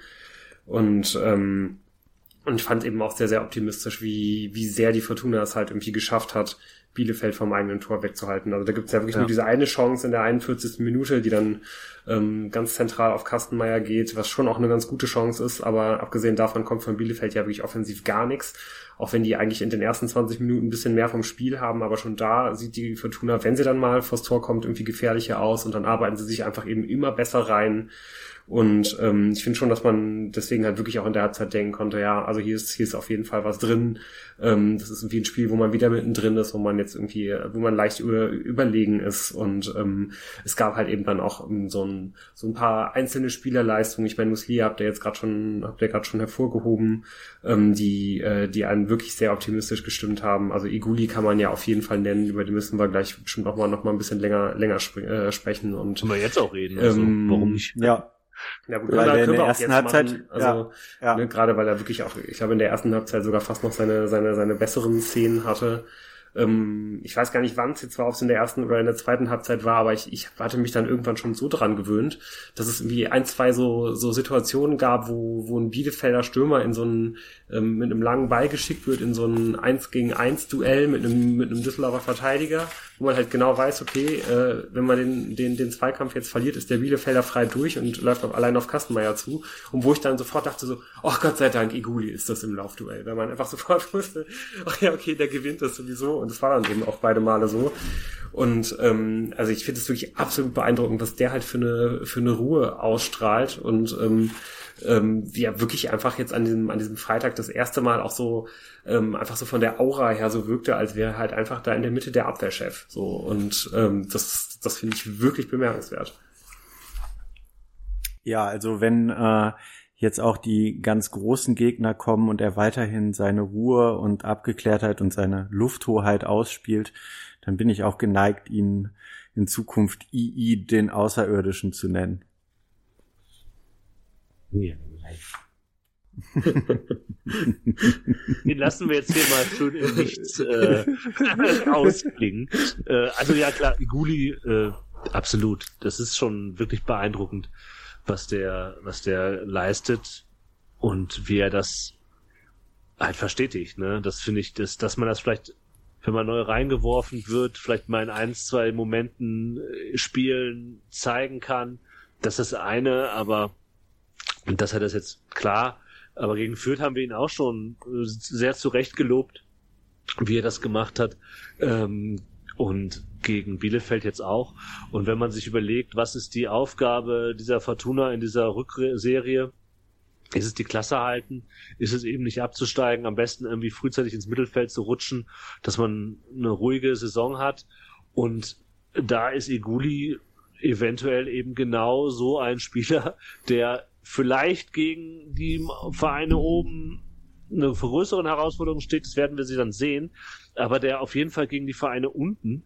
Und, ähm, und ich fand eben auch sehr, sehr optimistisch, wie, wie sehr die Fortuna es halt irgendwie geschafft hat, Bielefeld vom eigenen Tor wegzuhalten. Also da gibt's ja wirklich ja. nur diese eine Chance in der einundvierzigsten Minute, die dann ähm, ganz zentral auf Kastenmeier geht, was schon auch eine ganz gute Chance ist, aber abgesehen davon kommt von Bielefeld ja wirklich offensiv gar nichts, auch wenn die eigentlich in den ersten zwanzig Minuten ein bisschen mehr vom Spiel haben, aber schon da sieht die Fortuna, wenn sie dann mal vors Tor kommt, irgendwie gefährlicher aus und dann arbeiten sie sich einfach eben immer besser rein. Und ähm, ich finde schon, dass man deswegen halt wirklich auch in der Halbzeit denken konnte, ja, also hier ist hier ist auf jeden Fall was drin. Ähm, das ist irgendwie ein Spiel, wo man wieder mittendrin ist, wo man jetzt irgendwie, wo man leicht über, überlegen ist. Und ähm, es gab halt eben dann auch um, so ein so ein paar einzelne Spielerleistungen. Ich meine, Muslia habt ihr jetzt gerade schon, habt ihr gerade schon hervorgehoben, ähm, die äh, die einen wirklich sehr optimistisch gestimmt haben. Also Iguli kann man ja auf jeden Fall nennen, über die müssen wir gleich bestimmt noch mal noch mal ein bisschen länger länger sp- äh, sprechen. Und können wir jetzt auch reden? Also, ähm, warum nicht? Ja. Ja gut, weil können wir, in der auch ersten jetzt Halbzeit, machen. Also ja, ja. Ne, gerade weil er wirklich auch, ich glaube in der ersten Halbzeit sogar fast noch seine seine seine besseren Szenen hatte. Ähm, ich weiß gar nicht, wann es jetzt war, ob es in der ersten oder in der zweiten Halbzeit war, aber ich, ich hatte mich dann irgendwann schon so dran gewöhnt, dass es irgendwie ein, zwei so so Situationen gab, wo wo ein Bielefelder Stürmer in so einen ähm, mit einem langen Ball geschickt wird in so ein eins gegen eins Duell mit einem mit einem Düsseldorfer Verteidiger, wo man halt genau weiß, okay, äh, wenn man den den den Zweikampf jetzt verliert, ist der Bielefelder frei durch und läuft auf, allein auf Kastenmeier zu, und wo ich dann sofort dachte so, ach Gott sei Dank, Iguli ist das im Laufduell, weil man einfach sofort wusste, ach ja, okay, der gewinnt das sowieso, und das war dann eben auch beide Male so. Und ähm, also ich finde es wirklich absolut beeindruckend, was der halt für eine für eine Ruhe ausstrahlt, und ähm, ähm, wie er wirklich einfach jetzt an diesem an diesem Freitag das erste Mal auch so ähm, einfach so von der Aura her so wirkte, als wäre er halt einfach da in der Mitte der Abwehrchef. So, und ähm, das das finde ich wirklich bemerkenswert. Ja, also wenn äh, jetzt auch die ganz großen Gegner kommen und er weiterhin seine Ruhe und Abgeklärtheit und seine Lufthoheit ausspielt, dann bin ich auch geneigt, ihn in Zukunft I I den Außerirdischen zu nennen. Ja. Den lassen wir jetzt hier mal schön im Nichts äh, ausklingen. Äh, also ja klar, Iguli, äh, absolut. Das ist schon wirklich beeindruckend, was der, was der leistet und wie er das halt verstetigt. Ne? Das finde ich, dass, dass man das vielleicht, wenn man neu reingeworfen wird, vielleicht mal in ein, zwei Momenten äh, Spielen zeigen kann. Das ist das eine, aber und dass er das jetzt klar, aber gegen Fürth haben wir ihn auch schon sehr zu Recht gelobt, wie er das gemacht hat. Ähm, Und gegen Bielefeld jetzt auch. Und wenn man sich überlegt, was ist die Aufgabe dieser Fortuna in dieser Rückserie, ist es die Klasse halten? Ist es eben nicht abzusteigen? Am besten irgendwie frühzeitig ins Mittelfeld zu rutschen, dass man eine ruhige Saison hat. Und da ist Iguli eventuell eben genau so ein Spieler, der vielleicht gegen die Vereine oben eine größere Herausforderung steht, das werden wir sie dann sehen, aber der auf jeden Fall gegen die Vereine unten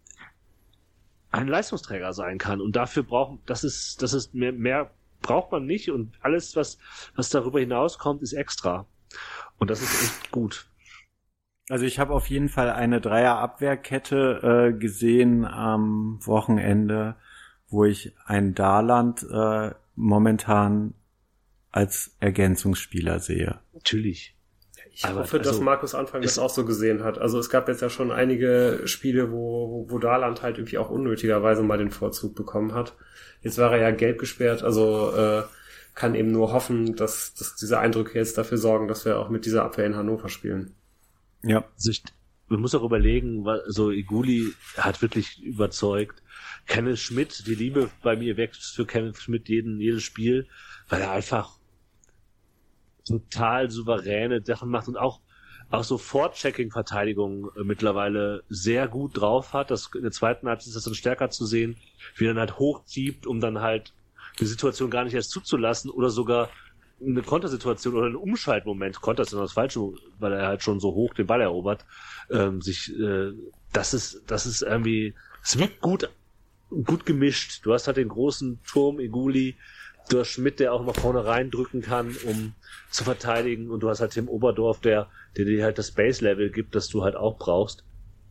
ein Leistungsträger sein kann. Und dafür braucht, das ist, das ist mehr, mehr braucht man nicht, und alles, was, was darüber hinauskommt, ist extra. Und das ist echt gut. Also ich habe auf jeden Fall eine Dreier-Abwehrkette äh, gesehen am Wochenende, wo ich ein Darland äh, momentan als Ergänzungsspieler sehe. Natürlich. Ich Aber hoffe, also, dass Markus Anfang das auch so gesehen hat. Also es gab jetzt ja schon einige Spiele, wo, wo Darland halt irgendwie auch unnötigerweise mal den Vorzug bekommen hat. Jetzt war er ja gelb gesperrt, also äh, kann eben nur hoffen, dass, dass diese Eindrücke jetzt dafür sorgen, dass wir auch mit dieser Abwehr in Hannover spielen. Ja. Also ich, man muss auch überlegen, weil, so Iguli hat wirklich überzeugt. Kenneth Schmidt, die Liebe bei mir wächst für Kenneth Schmidt jeden, jedes Spiel, weil er einfach total souveräne Sachen macht und auch, auch so Vorchecking-Verteidigung äh, mittlerweile sehr gut drauf hat. Das, in der zweiten Halbzeit ist das dann stärker zu sehen, wie er dann halt hochzieht, um dann halt die Situation gar nicht erst zuzulassen oder sogar eine Kontersituation oder einen Umschaltmoment, Konter ist dann das Falsche, weil er halt schon so hoch den Ball erobert, ähm, sich, äh, das ist, das ist irgendwie, es wird gut, gut gemischt. Du hast halt den großen Turm, Iguli, du hast Schmidt, der auch mal vorne reindrücken kann, um zu verteidigen, und du hast halt Tim Oberdorf, der, der dir halt das Base-Level gibt, das du halt auch brauchst.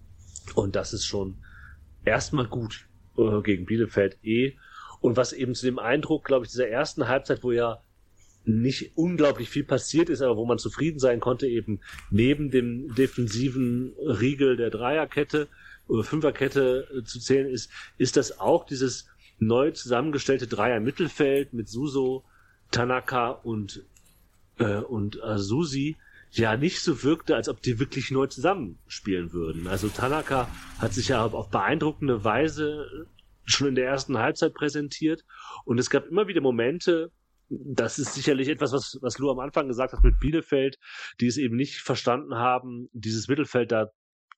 Und das ist schon erstmal gut äh, gegen Bielefeld eh. Und was eben zu dem Eindruck, glaube ich, dieser ersten Halbzeit, wo ja nicht unglaublich viel passiert ist, aber wo man zufrieden sein konnte, eben neben dem defensiven Riegel der Dreierkette oder Fünferkette äh, zu zählen ist, ist das auch dieses neu zusammengestellte Dreier-Mittelfeld mit Suso, Tanaka und äh, und Azusi ja nicht so wirkte, als ob die wirklich neu zusammenspielen würden. Also Tanaka hat sich ja auf beeindruckende Weise schon in der ersten Halbzeit präsentiert, und es gab immer wieder Momente, das ist sicherlich etwas, was, was Lou am Anfang gesagt hat mit Bielefeld, die es eben nicht verstanden haben, dieses Mittelfeld da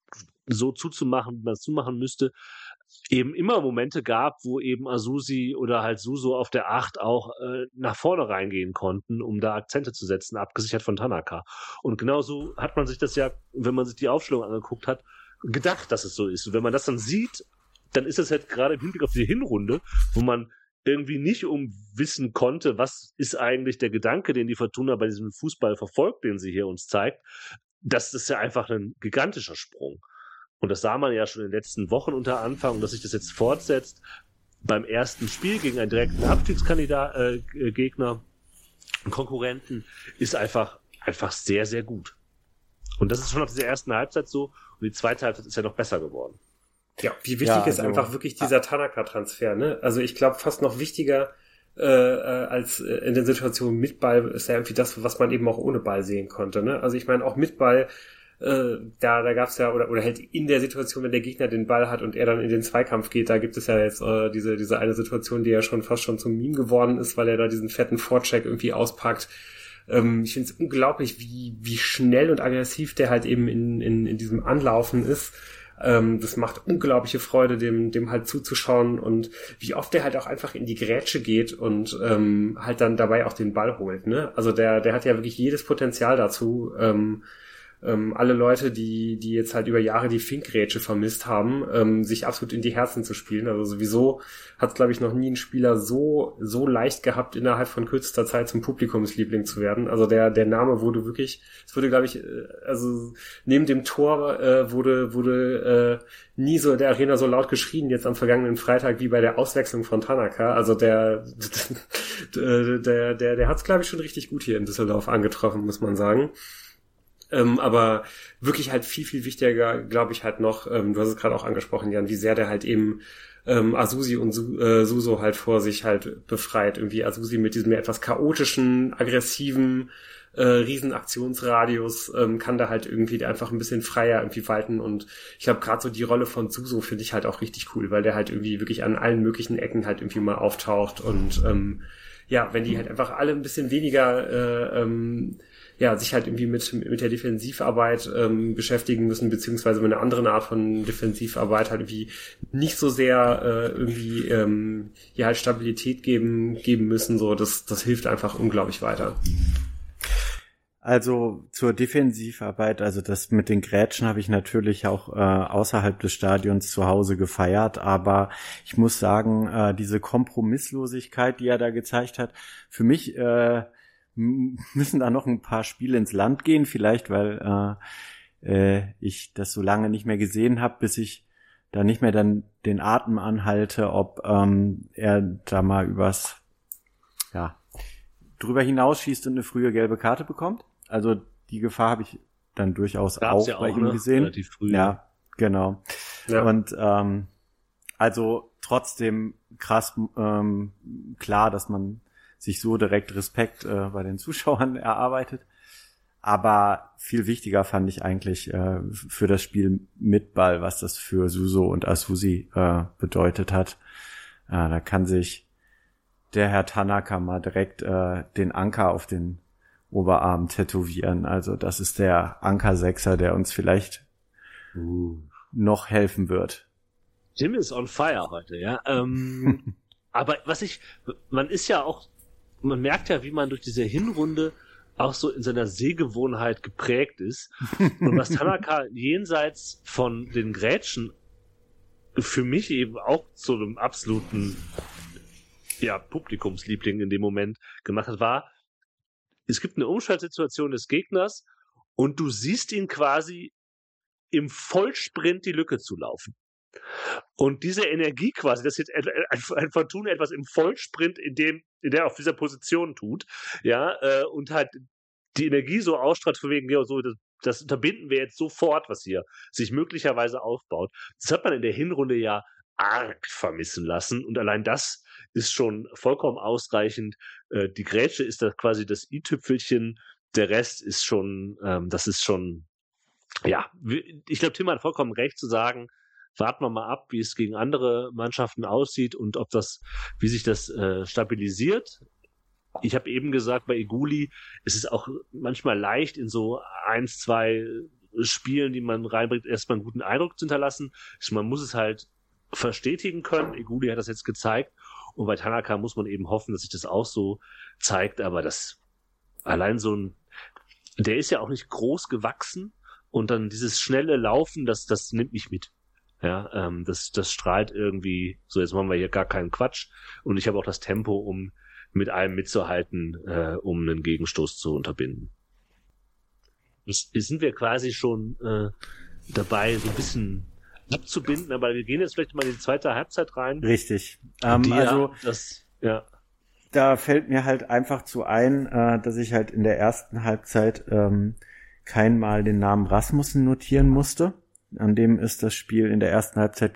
so zuzumachen, wie man es zumachen müsste, eben immer Momente gab, wo eben Azusi oder halt Suso auf der Acht auch äh, nach vorne reingehen konnten, um da Akzente zu setzen, abgesichert von Tanaka. Und genauso hat man sich das ja, wenn man sich die Aufstellung angeguckt hat, gedacht, dass es so ist. Und wenn man das dann sieht, dann ist es halt gerade im Hinblick auf die Hinrunde, wo man irgendwie nicht umwissen konnte, was ist eigentlich der Gedanke, den die Fortuna bei diesem Fußball verfolgt, den sie hier uns zeigt. Das ist ja einfach ein gigantischer Sprung. Und das sah man ja schon in den letzten Wochen unter Anfang, und dass sich das jetzt fortsetzt beim ersten Spiel gegen einen direkten Abstiegskandidat, äh, Gegner, einen Konkurrenten, ist einfach, einfach sehr, sehr gut. Und das ist schon auf dieser ersten Halbzeit so, und die zweite Halbzeit ist ja noch besser geworden. Ja, wie wichtig ja, ist also, einfach wirklich dieser Tanaka-Transfer, ne? Also ich glaube, fast noch wichtiger äh, als in den Situationen mit Ball ist ja irgendwie das, was man eben auch ohne Ball sehen konnte, ne? Also ich meine, auch mit Ball, äh, da da gab's ja, oder oder halt in der Situation, wenn der Gegner den Ball hat und er dann in den Zweikampf geht, da gibt es ja jetzt äh, diese diese eine Situation, die ja schon fast schon zum Meme geworden ist, weil er da diesen fetten Vorcheck irgendwie auspackt. Ähm, ich finde es unglaublich, wie wie schnell und aggressiv der halt eben in in in diesem Anlaufen ist. Ähm, das macht unglaubliche Freude, dem dem halt zuzuschauen, und wie oft der halt auch einfach in die Grätsche geht und ähm, halt dann dabei auch den Ball holt, ne? Also der der hat ja wirklich jedes Potenzial dazu, ähm, ähm, alle Leute, die die jetzt halt über Jahre die Finkgrätsche vermisst haben, ähm, sich absolut in die Herzen zu spielen. Also sowieso hat, glaube ich, noch nie ein Spieler so so leicht gehabt, innerhalb von kürzester Zeit zum Publikumsliebling zu werden. Also der der Name wurde wirklich, es wurde, glaube ich, also neben dem Tor äh, wurde wurde äh, nie so in der Arena so laut geschrien jetzt am vergangenen Freitag wie bei der Auswechslung von Tanaka. Also der der der der, der hat es, glaube ich, schon richtig gut hier in Düsseldorf angetroffen, muss man sagen. Ähm, aber wirklich halt viel, viel wichtiger, glaube ich, halt noch, ähm, du hast es gerade auch angesprochen, Jan, wie sehr der halt eben ähm, Azusi und Su- äh, Suso halt vor sich halt befreit. Irgendwie Azusi mit diesem etwas chaotischen, aggressiven äh, Riesenaktionsradius ähm, kann da halt irgendwie einfach ein bisschen freier irgendwie walten, und ich glaube gerade so die Rolle von Suso finde ich halt auch richtig cool, weil der halt irgendwie wirklich an allen möglichen Ecken halt irgendwie mal auftaucht, und ähm, ja, wenn die halt einfach alle ein bisschen weniger äh, ähm, ja, sich halt irgendwie mit mit der Defensivarbeit ähm, beschäftigen müssen, beziehungsweise mit einer anderen Art von Defensivarbeit halt irgendwie nicht so sehr äh, irgendwie ähm, ja halt Stabilität geben geben müssen, so das das hilft einfach unglaublich weiter. Also zur Defensivarbeit, also das mit den Grätschen habe ich natürlich auch äh, außerhalb des Stadions zu Hause gefeiert, aber ich muss sagen, äh, diese Kompromisslosigkeit, die er da gezeigt hat, für mich äh, m- müssen da noch ein paar Spiele ins Land gehen, vielleicht weil äh, äh, ich das so lange nicht mehr gesehen habe, bis ich da nicht mehr dann den Atem anhalte, ob ähm, er da mal übers ja drüber hinausschießt und eine frühe gelbe Karte bekommt. Also die Gefahr habe ich dann durchaus Gab's auch ja bei auch, ihm ne? gesehen. Relativ früh. Ja, genau. Ja. Und ähm, also trotzdem krass ähm, klar, dass man sich so direkt Respekt äh, bei den Zuschauern erarbeitet. Aber viel wichtiger fand ich eigentlich äh, für das Spiel mit Ball, was das für Suso und Azusi äh, bedeutet hat. Äh, da kann sich der Herr Tanaka mal direkt äh, den Anker auf den Oberarm tätowieren. Also das ist der Anker-Sechser, der uns vielleicht Uh. noch helfen wird. Jim ist on fire heute, ja. Ähm, aber was ich, man ist ja auch, man merkt ja, wie man durch diese Hinrunde auch so in seiner Sehgewohnheit geprägt ist. Und was Tanaka jenseits von den Grätschen für mich eben auch zu einem absoluten ja, Publikumsliebling in dem Moment gemacht hat, war, es gibt eine Umschaltsituation des Gegners und du siehst ihn quasi im Vollsprint die Lücke zu laufen. Und diese Energie quasi, dass jetzt ein, ein Fortuna etwas im Vollsprint in dem, in der auf dieser Position tut, ja, äh, und halt die Energie so ausstrahlt, von wegen, ja, so, das, das unterbinden wir jetzt sofort, was hier sich möglicherweise aufbaut. Das hat man in der Hinrunde ja arg vermissen lassen, und allein das ist schon vollkommen ausreichend. Äh, die Grätsche ist da quasi das i-Tüpfelchen, der Rest ist schon, ähm, das ist schon, ja, ich glaube, Tim hat vollkommen recht zu sagen, warten wir mal ab, wie es gegen andere Mannschaften aussieht und ob das, wie sich das äh, stabilisiert. Ich habe eben gesagt, bei Eguli ist es auch manchmal leicht, in so eins, zwei Spielen, die man reinbringt, erstmal einen guten Eindruck zu hinterlassen. Man muss es halt verstetigen können. Eguli hat das jetzt gezeigt. Und bei Tanaka muss man eben hoffen, dass sich das auch so zeigt. Aber das allein so ein, der ist ja auch nicht groß gewachsen. Und dann dieses schnelle Laufen, das, das nimmt mich mit. Ja, ähm, das, das strahlt irgendwie, so jetzt machen wir hier gar keinen Quatsch. Und ich habe auch das Tempo, um mit allem mitzuhalten, äh, um einen Gegenstoß zu unterbinden. Jetzt sind wir quasi schon äh, dabei, so ein bisschen abzubinden, aber wir gehen jetzt vielleicht mal in die zweite Halbzeit rein. Richtig. Ähm, Die, also ja, das, ja. da fällt mir halt einfach zu ein, äh, dass ich halt in der ersten Halbzeit ähm, kein Mal den Namen Rasmussen notieren musste. An dem ist das Spiel in der ersten Halbzeit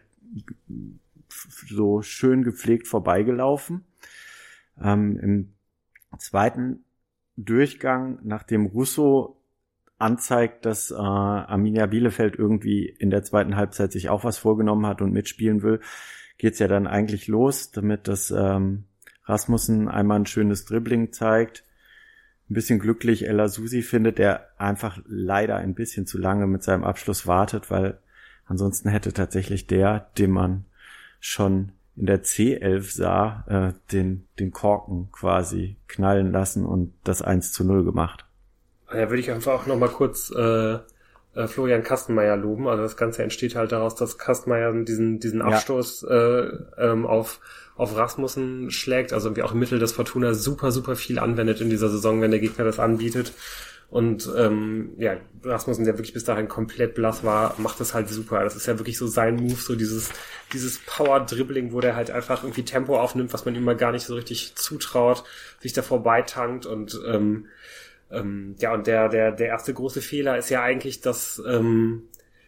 so schön gepflegt vorbeigelaufen. Ähm, im zweiten Durchgang, nachdem Russo anzeigt, dass äh, Arminia Bielefeld irgendwie in der zweiten Halbzeit sich auch was vorgenommen hat und mitspielen will, geht's ja dann eigentlich los, damit das ähm, Rasmussen einmal ein schönes Dribbling zeigt. Ein bisschen glücklich El Azusi findet, der einfach leider ein bisschen zu lange mit seinem Abschluss wartet, weil ansonsten hätte tatsächlich der, den man schon in der C elf sah, äh, den, den Korken quasi knallen lassen und das eins zu null gemacht. Ja, würde ich einfach auch nochmal kurz äh, äh, Florian Kastenmeier loben. Also das Ganze entsteht halt daraus, dass Kastenmeier diesen diesen Abstoß ja. äh, ähm, auf auf Rasmussen schlägt, also irgendwie auch im Mittel des Fortuna super, super viel anwendet in dieser Saison, wenn der Gegner das anbietet. Und ähm, ja, Rasmussen, der wirklich bis dahin komplett blass war, macht das halt super. Das ist ja wirklich so sein Move, so dieses dieses Power-Dribbling, wo der halt einfach irgendwie Tempo aufnimmt, was man ihm mal gar nicht so richtig zutraut, sich da vorbeitankt und ähm, ähm, ja, und der der der erste große Fehler ist ja eigentlich, dass ähm,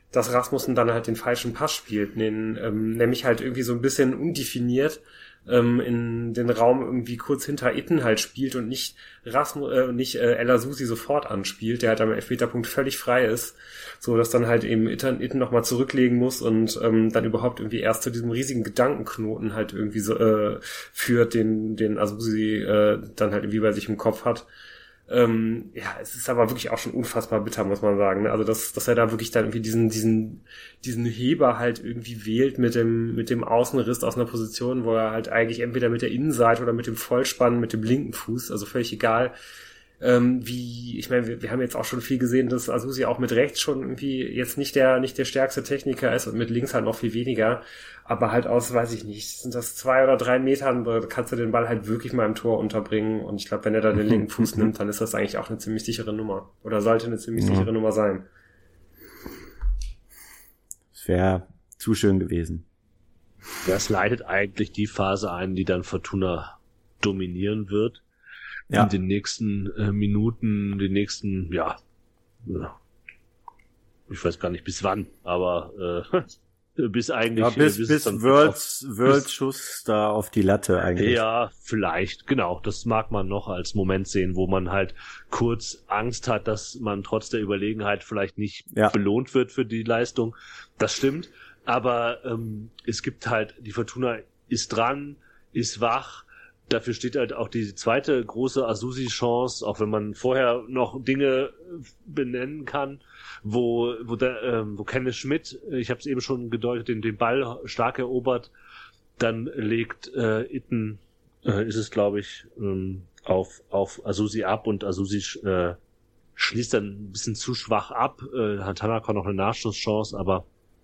dass Rasmussen dann halt den falschen Pass spielt, den, ähm, nämlich halt irgendwie so ein bisschen undefiniert ähm, in den Raum irgendwie kurz hinter Itten halt spielt und nicht Rasmus, äh, nicht äh, El Azusi sofort anspielt, der halt am Elfmeterpunkt völlig frei ist, so dass dann halt eben Itten, Itten nochmal zurücklegen muss und ähm, dann überhaupt irgendwie erst zu diesem riesigen Gedankenknoten halt irgendwie so äh, führt, den den Azusi äh, dann halt irgendwie bei sich im Kopf hat. Ähm, ja, es ist aber wirklich auch schon unfassbar bitter, muss man sagen. Ne? Also, dass, dass er da wirklich dann irgendwie diesen, diesen, diesen Heber halt irgendwie wählt mit dem, mit dem Außenriss aus einer Position, wo er halt eigentlich entweder mit der Innenseite oder mit dem Vollspann, mit dem linken Fuß, also völlig egal, ähm, wie, ich meine, wir, wir haben jetzt auch schon viel gesehen, dass Azusi auch mit rechts schon irgendwie jetzt nicht der, nicht der stärkste Techniker ist und mit links halt noch viel weniger. Aber halt aus, weiß ich nicht, sind das zwei oder drei Metern, da kannst du den Ball halt wirklich mal im Tor unterbringen. Und ich glaube, wenn er da den linken Fuß nimmt, dann ist das eigentlich auch eine ziemlich sichere Nummer. Oder sollte eine ziemlich ja. sichere Nummer sein. Das wäre zu schön gewesen. Das leitet eigentlich die Phase ein, die dann Fortuna dominieren wird. Ja. In den nächsten äh, Minuten, den nächsten, ja, ja, ich weiß gar nicht bis wann, aber äh, bis eigentlich. Ja, bis äh, bis, bis Wörls, Wörls Schuss da auf die Latte eigentlich. Ja, vielleicht, genau. Das mag man noch als Moment sehen, wo man halt kurz Angst hat, dass man trotz der Überlegenheit vielleicht nicht ja. belohnt wird für die Leistung. Das stimmt, aber ähm, es gibt halt, die Fortuna ist dran, ist wach. Dafür steht halt auch die zweite große Azusi-Chance, auch wenn man vorher noch Dinge benennen kann, wo wo der ähm, wo Kenneth Schmidt, ich habe es eben schon gedeutet, den den Ball stark erobert, dann legt äh, Itten, äh, ist es glaube ich, ähm, auf auf Azusi ab und Azusi äh, schließt dann ein bisschen zu schwach ab. Äh, hat Tanaka noch eine Nachschusschance, aber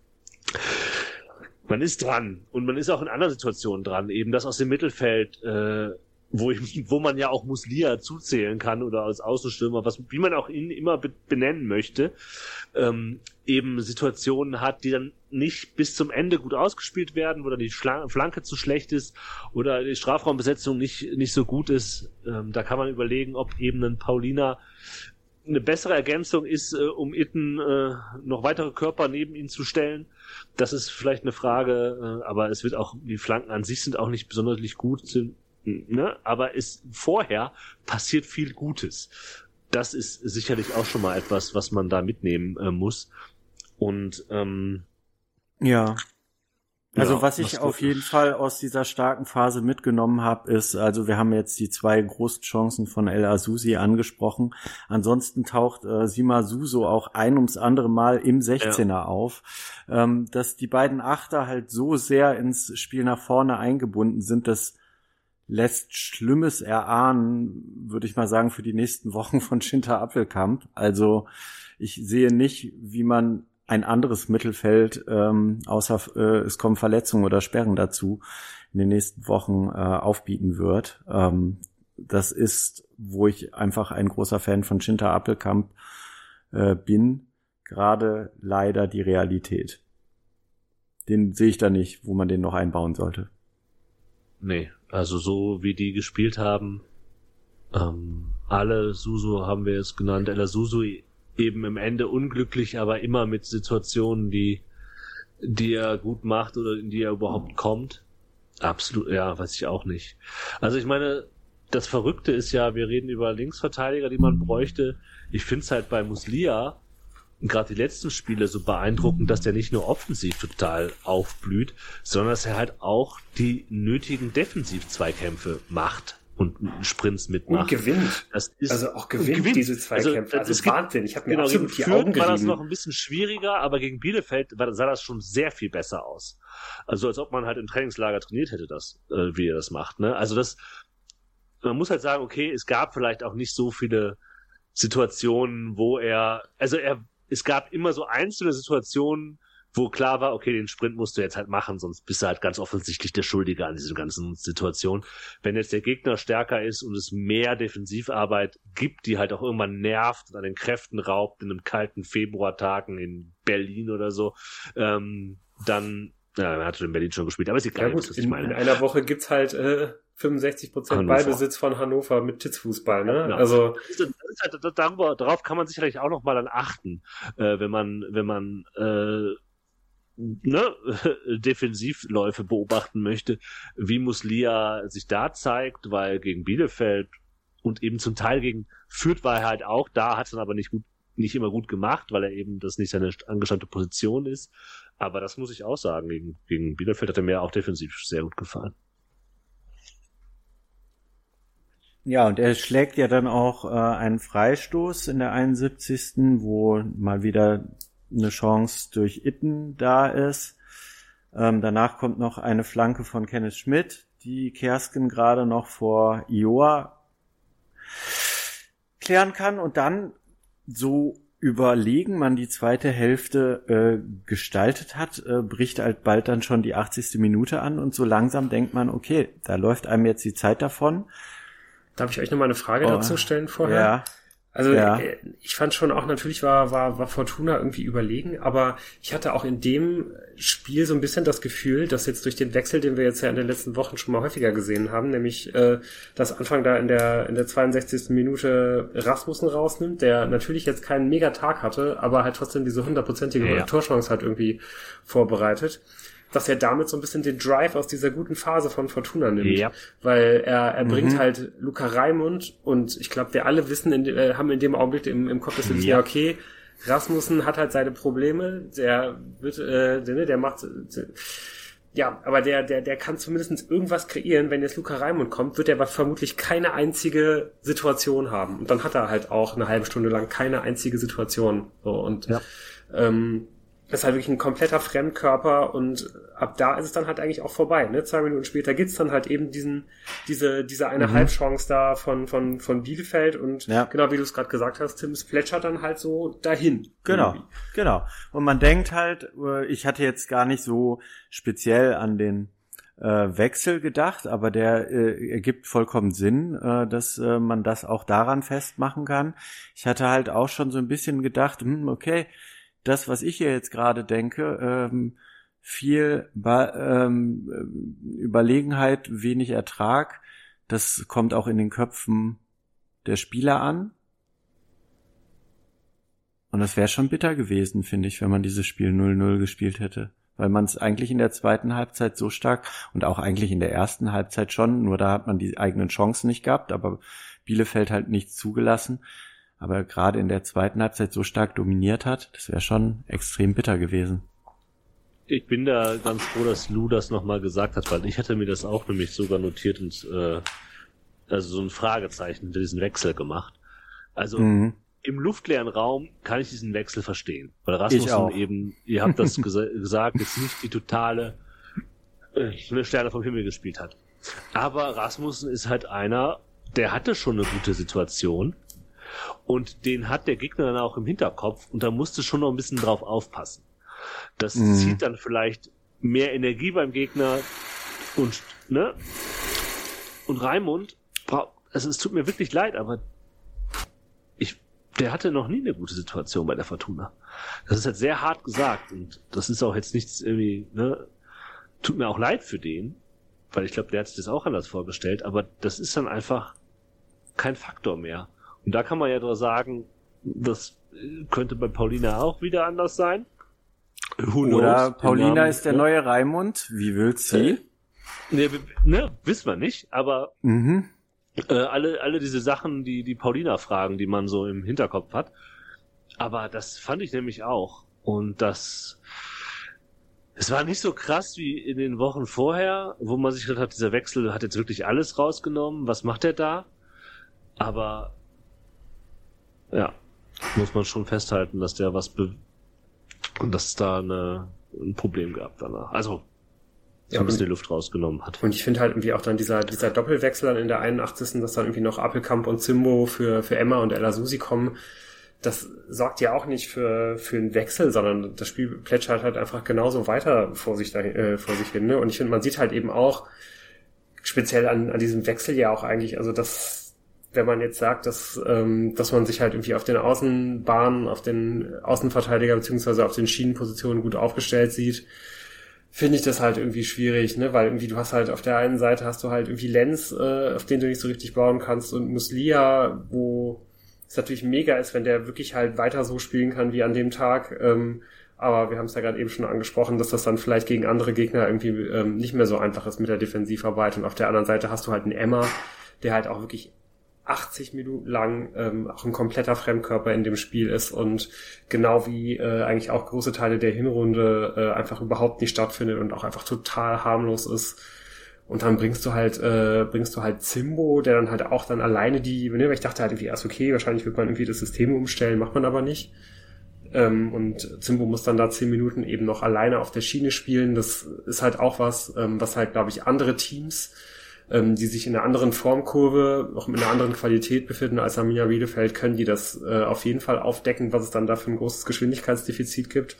man ist dran und man ist auch in anderen Situationen dran, eben das aus dem Mittelfeld, äh, wo ich, wo man ja auch Muslia zuzählen kann oder als Außenstürmer, was wie man auch ihn immer be- benennen möchte, ähm, eben Situationen hat, die dann nicht bis zum Ende gut ausgespielt werden, wo dann die Schla- Flanke zu schlecht ist oder die Strafraumbesetzung nicht nicht so gut ist. Ähm, da kann man überlegen, ob eben ein Paulina eine bessere Ergänzung ist, äh, um Itten äh, noch weitere Körper neben ihn zu stellen. Das ist vielleicht eine Frage, äh, aber es wird auch, die Flanken an sich sind auch nicht besonders gut, sind, ne? Aber es vorher passiert viel Gutes. Das ist sicherlich auch schon mal etwas, was man da mitnehmen äh, muss. Und ähm, ja. Also ja, was ich auf jeden Fall aus dieser starken Phase mitgenommen habe, ist, also wir haben jetzt die zwei großen Chancen von El Azusi angesprochen. Ansonsten taucht äh, Sima Suso auch ein ums andere Mal im sechzehner ja. auf. Ähm, dass die beiden Achter halt so sehr ins Spiel nach vorne eingebunden sind, das lässt Schlimmes erahnen, würde ich mal sagen, für die nächsten Wochen von Schinter Appelkamp. Also ich sehe nicht, wie man ein anderes Mittelfeld, ähm, außer äh, es kommen Verletzungen oder Sperren dazu, in den nächsten Wochen äh, aufbieten wird. Ähm, das ist, wo ich einfach ein großer Fan von Schinter Appelkamp äh, bin, gerade leider die Realität. Den sehe ich da nicht, wo man den noch einbauen sollte. Nee, also so wie die gespielt haben, ähm, alle Suso haben wir es genannt, Ella Suso eben im Ende unglücklich, aber immer mit Situationen, die die er gut macht oder in die er überhaupt kommt. Absolut, ja, weiß ich auch nicht. Also ich meine, das Verrückte ist ja, wir reden über Linksverteidiger, die man bräuchte. Ich finde es halt bei Muslia, gerade die letzten Spiele, so beeindruckend, dass der nicht nur offensiv total aufblüht, sondern dass er halt auch die nötigen Defensiv-Zweikämpfe macht und Sprints mitmacht. Und gewinnt. Das ist also auch gewinnt, gewinnt. diese Zweikämpfe. Also, also Wahnsinn. Ich habe mir genau, absolut die Fürth Augen war das gerieben. noch ein bisschen schwieriger, aber gegen Bielefeld war, sah das schon sehr viel besser aus. Also als ob man halt im Trainingslager trainiert hätte, das, äh, wie er das macht. Ne? Also das, man muss halt sagen, okay, es gab vielleicht auch nicht so viele Situationen, wo er, also er, es gab immer so einzelne Situationen, wo klar war, okay, den Sprint musst du jetzt halt machen, sonst bist du halt ganz offensichtlich der Schuldige an dieser ganzen Situation. Wenn jetzt der Gegner stärker ist und es mehr Defensivarbeit gibt, die halt auch irgendwann nervt und an den Kräften raubt, in einem kalten Februartagen in Berlin oder so, ähm, dann, ja, er hat schon in Berlin schon gespielt, aber ist egal, ja gut, was in, ich meine. In einer Woche gibt's halt äh, fünfundsechzig Prozent Ballbesitz von Hannover mit Titzfußball, ne? Ja. Also das ist, das ist halt, darüber, darauf kann man sicherlich auch noch mal dann achten, äh, wenn man, wenn man äh, ne, Defensivläufe beobachten möchte, wie Muslia sich da zeigt, weil gegen Bielefeld und eben zum Teil gegen Fürth war er halt auch da, hat es dann aber nicht gut, nicht immer gut gemacht, weil er eben das nicht seine angestammte Position ist. Aber das muss ich auch sagen, gegen, gegen Bielefeld hat er mir auch defensiv sehr gut gefallen. Ja, und er schlägt ja dann auch äh, einen Freistoß in der einundsiebzigsten wo mal wieder eine Chance durch Itten da ist. Ähm, danach kommt noch eine Flanke von Kenneth Schmidt, die Kersken gerade noch vor Ioa klären kann. Und dann, so überlegen man die zweite Hälfte äh, gestaltet hat, äh, bricht halt bald dann schon die achtzigste Minute an und so langsam denkt man, okay, da läuft einem jetzt die Zeit davon. Darf ich euch noch mal eine Frage oh, dazu stellen vorher? Ja. Also ja. ich fand schon auch, natürlich war, war, war Fortuna irgendwie überlegen, aber ich hatte auch in dem Spiel so ein bisschen das Gefühl, dass jetzt durch den Wechsel, den wir jetzt ja in den letzten Wochen schon mal häufiger gesehen haben, nämlich äh, dass Anfang da in der in der zweiundsechzigsten Minute Rasmussen rausnimmt, der natürlich jetzt keinen Mega-Tag hatte, aber halt trotzdem diese hundertprozentige ja. Torchance halt irgendwie vorbereitet, dass er damit so ein bisschen den Drive aus dieser guten Phase von Fortuna nimmt. Ja. Weil er, er bringt mhm. halt Luca Raimund und ich glaube, wir alle wissen, in, äh, haben in dem Augenblick im, im Kopf, dass wir ja. okay, Rasmussen hat halt seine Probleme, der wird, äh, der, der macht, äh, ja, aber der, der, der kann zumindest irgendwas kreieren. Wenn jetzt Luca Raimund kommt, wird er aber vermutlich keine einzige Situation haben. Und dann hat er halt auch eine halbe Stunde lang keine einzige Situation. So, und, ja. ähm, das ist halt wirklich ein kompletter Fremdkörper und ab da ist es dann halt eigentlich auch vorbei, ne? Zwei Minuten später gibt's dann halt eben diesen, diese, diese eine mhm. Halbchance da von, von, von Bielefeld und ja. genau wie du es gerade gesagt hast, Tim, es plätschert dann halt so dahin. Genau, irgendwie. genau. Und man denkt halt, ich hatte jetzt gar nicht so speziell an den äh, Wechsel gedacht, aber der äh, ergibt vollkommen Sinn, äh, dass äh, man das auch daran festmachen kann. Ich hatte halt auch schon so ein bisschen gedacht, hm, okay, das, was ich hier jetzt gerade denke, ähm, viel ba- ähm, Überlegenheit, wenig Ertrag, das kommt auch in den Köpfen der Spieler an. Und das wäre schon bitter gewesen, finde ich, wenn man dieses Spiel null null gespielt hätte. Weil man es eigentlich in der zweiten Halbzeit so stark und auch eigentlich in der ersten Halbzeit schon, nur da hat man die eigenen Chancen nicht gehabt, aber Bielefeld halt nichts zugelassen. Aber gerade in der zweiten Halbzeit so stark dominiert hat, das wäre schon extrem bitter gewesen. Ich bin da ganz froh, dass Lou das nochmal gesagt hat, weil ich hatte mir das auch nämlich sogar notiert und äh, also so ein Fragezeichen hinter diesen Wechsel gemacht. Also mhm. im luftleeren Raum kann ich diesen Wechsel verstehen, weil Rasmussen eben, ihr habt das gesa- gesagt, jetzt nicht die totale äh, Sterne vom Himmel gespielt hat. Aber Rasmussen ist halt einer, der hatte schon eine gute Situation. Und den hat der Gegner dann auch im Hinterkopf und da musste schon noch ein bisschen drauf aufpassen. Das mhm. zieht dann vielleicht mehr Energie beim Gegner und, ne? Und Raimund, also es tut mir wirklich leid, aber ich, der hatte noch nie eine gute Situation bei der Fortuna. Das ist halt sehr hart gesagt und das ist auch jetzt nichts irgendwie, ne? Tut mir auch leid für den, weil ich glaube, der hat sich das auch anders vorgestellt, aber das ist dann einfach kein Faktor mehr. Und da kann man ja doch sagen, das könnte bei Paulina auch wieder anders sein. Who knows? Oder Paulina ist der neue Raimund. Wie willst du sie? Ne, ne, wissen wir nicht, aber mhm. äh, alle, alle diese Sachen, die, die Paulina fragen, die man so im Hinterkopf hat. Aber das fand ich nämlich auch. Und das, es war nicht so krass wie in den Wochen vorher, wo man sich gedacht hat, dieser Wechsel hat jetzt wirklich alles rausgenommen. Was macht er da? Aber ja, muss man schon festhalten, dass der was be- und dass es da eine, ein Problem gab danach. Also, ja, ein bisschen die Luft rausgenommen hat. Und ich finde halt irgendwie auch dann dieser, dieser Doppelwechsel dann in der einundachtzigsten dass dann irgendwie noch Appelkamp und Zimbo für, für Emma und Ella Susi kommen, das sorgt ja auch nicht für, für einen Wechsel, sondern das Spiel plätschert halt einfach genauso weiter vor sich dahin, äh, vor sich hin, ne? Und ich finde, man sieht halt eben auch, speziell an, an diesem Wechsel ja auch eigentlich, also das, wenn man jetzt sagt, dass ähm, dass man sich halt irgendwie auf den Außenbahnen, auf den Außenverteidiger beziehungsweise auf den Schienenpositionen gut aufgestellt sieht, finde ich das halt irgendwie schwierig, ne, weil irgendwie du hast halt auf der einen Seite hast du halt irgendwie Lenz, äh, auf den du nicht so richtig bauen kannst und Muslia, wo es natürlich mega ist, wenn der wirklich halt weiter so spielen kann wie an dem Tag, ähm, aber wir haben es ja gerade eben schon angesprochen, dass das dann vielleicht gegen andere Gegner irgendwie ähm, nicht mehr so einfach ist mit der Defensivarbeit und auf der anderen Seite hast du halt einen Emma, der halt auch wirklich achtzig Minuten lang ähm, auch ein kompletter Fremdkörper in dem Spiel ist und genau wie äh, eigentlich auch große Teile der Hinrunde äh, einfach überhaupt nicht stattfindet und auch einfach total harmlos ist. Und dann bringst du halt äh, bringst du halt Zimbo, der dann halt auch dann alleine die, ne, weil ich dachte halt irgendwie erst, okay, wahrscheinlich wird man irgendwie das System umstellen, macht man aber nicht. Ähm, und Zimbo muss dann da zehn Minuten eben noch alleine auf der Schiene spielen. Das ist halt auch was, ähm, was halt, glaube ich, andere Teams, ähm, die sich in einer anderen Formkurve, auch mit einer anderen Qualität befinden als Arminia Bielefeld, können die das äh, auf jeden Fall aufdecken, was es dann da für ein großes Geschwindigkeitsdefizit gibt.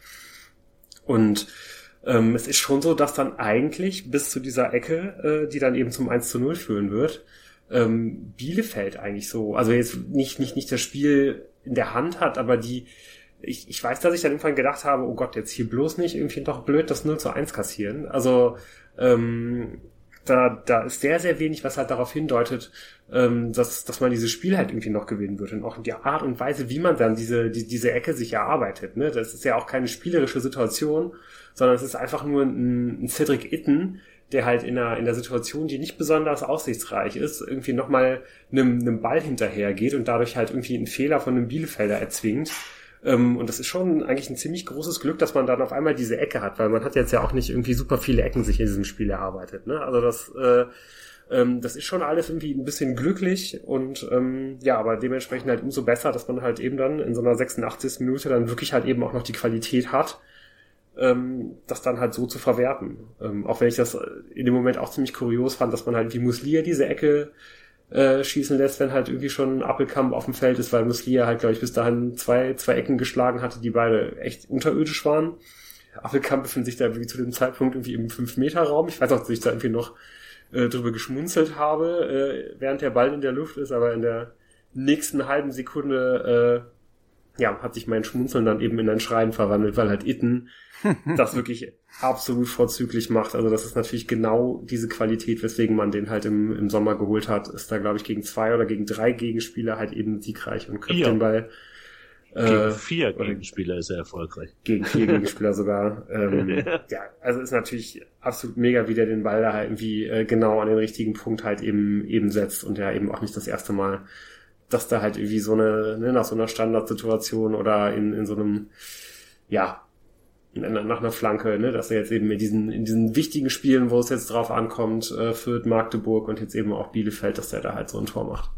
Und ähm, es ist schon so, dass dann eigentlich bis zu dieser Ecke, äh, die dann eben zum eins zu null führen wird, ähm, Bielefeld eigentlich so, also jetzt nicht nicht nicht das Spiel in der Hand hat, aber die ich, ich weiß, dass ich dann irgendwann gedacht habe, oh Gott, jetzt hier bloß nicht irgendwie doch blöd das null zu eins kassieren. Also ähm, da da ist sehr, sehr wenig, was halt darauf hindeutet, ähm, dass dass man dieses Spiel halt irgendwie noch gewinnen wird. Und auch die Art und Weise, wie man dann diese die, diese Ecke sich erarbeitet. Ne? Das ist ja auch keine spielerische Situation, sondern es ist einfach nur ein, ein Cedric Itten, der halt in einer, in der Situation, die nicht besonders aussichtsreich ist, irgendwie nochmal einem, einem Ball hinterhergeht und dadurch halt irgendwie einen Fehler von einem Bielefelder erzwingt. Ähm, und das ist schon eigentlich ein ziemlich großes Glück, dass man dann auf einmal diese Ecke hat, weil man hat jetzt ja auch nicht irgendwie super viele Ecken sich in diesem Spiel erarbeitet. Ne? Also das, äh, ähm, das ist schon alles irgendwie ein bisschen glücklich und ähm, ja, aber dementsprechend halt umso besser, dass man halt eben dann in so einer sechsundachtzigsten Minute dann wirklich halt eben auch noch die Qualität hat, ähm, das dann halt so zu verwerten. Ähm, auch wenn ich das in dem Moment auch ziemlich kurios fand, dass man halt wie Muslia diese Ecke äh, schießen lässt, wenn halt irgendwie schon ein Appelkamp auf dem Feld ist, weil Muslia halt, glaube ich, bis dahin zwei zwei Ecken geschlagen hatte, die beide echt unterirdisch waren. Appelkamp befindet sich da irgendwie zu dem Zeitpunkt irgendwie im fünf Meter Raum. Ich weiß auch, dass ich da irgendwie noch äh, drüber geschmunzelt habe, äh, während der Ball in der Luft ist, aber in der nächsten halben Sekunde äh, ja, hat sich mein Schmunzeln dann eben in ein Schreien verwandelt, weil halt Itten das wirklich absolut vorzüglich macht. Also das ist natürlich genau diese Qualität, weswegen man den halt im, im Sommer geholt hat. Ist da, glaube ich, gegen zwei oder gegen drei Gegenspieler halt eben siegreich und köpft ja. den Ball. Äh, gegen vier oder Gegenspieler ist er erfolgreich. Gegen vier Gegenspieler sogar. Ähm, ja, also ist natürlich absolut mega, wie der den Ball da halt irgendwie äh, genau an den richtigen Punkt halt eben eben setzt und ja eben auch nicht das erste Mal, dass da halt irgendwie so eine, ne, nach so einer Standardsituation oder in, in so einem, ja, nach einer Flanke, ne, dass er jetzt eben in diesen, in diesen wichtigen Spielen, wo es jetzt drauf ankommt, äh, Fürth, Magdeburg und jetzt eben auch Bielefeld, dass der da halt so ein Tor macht.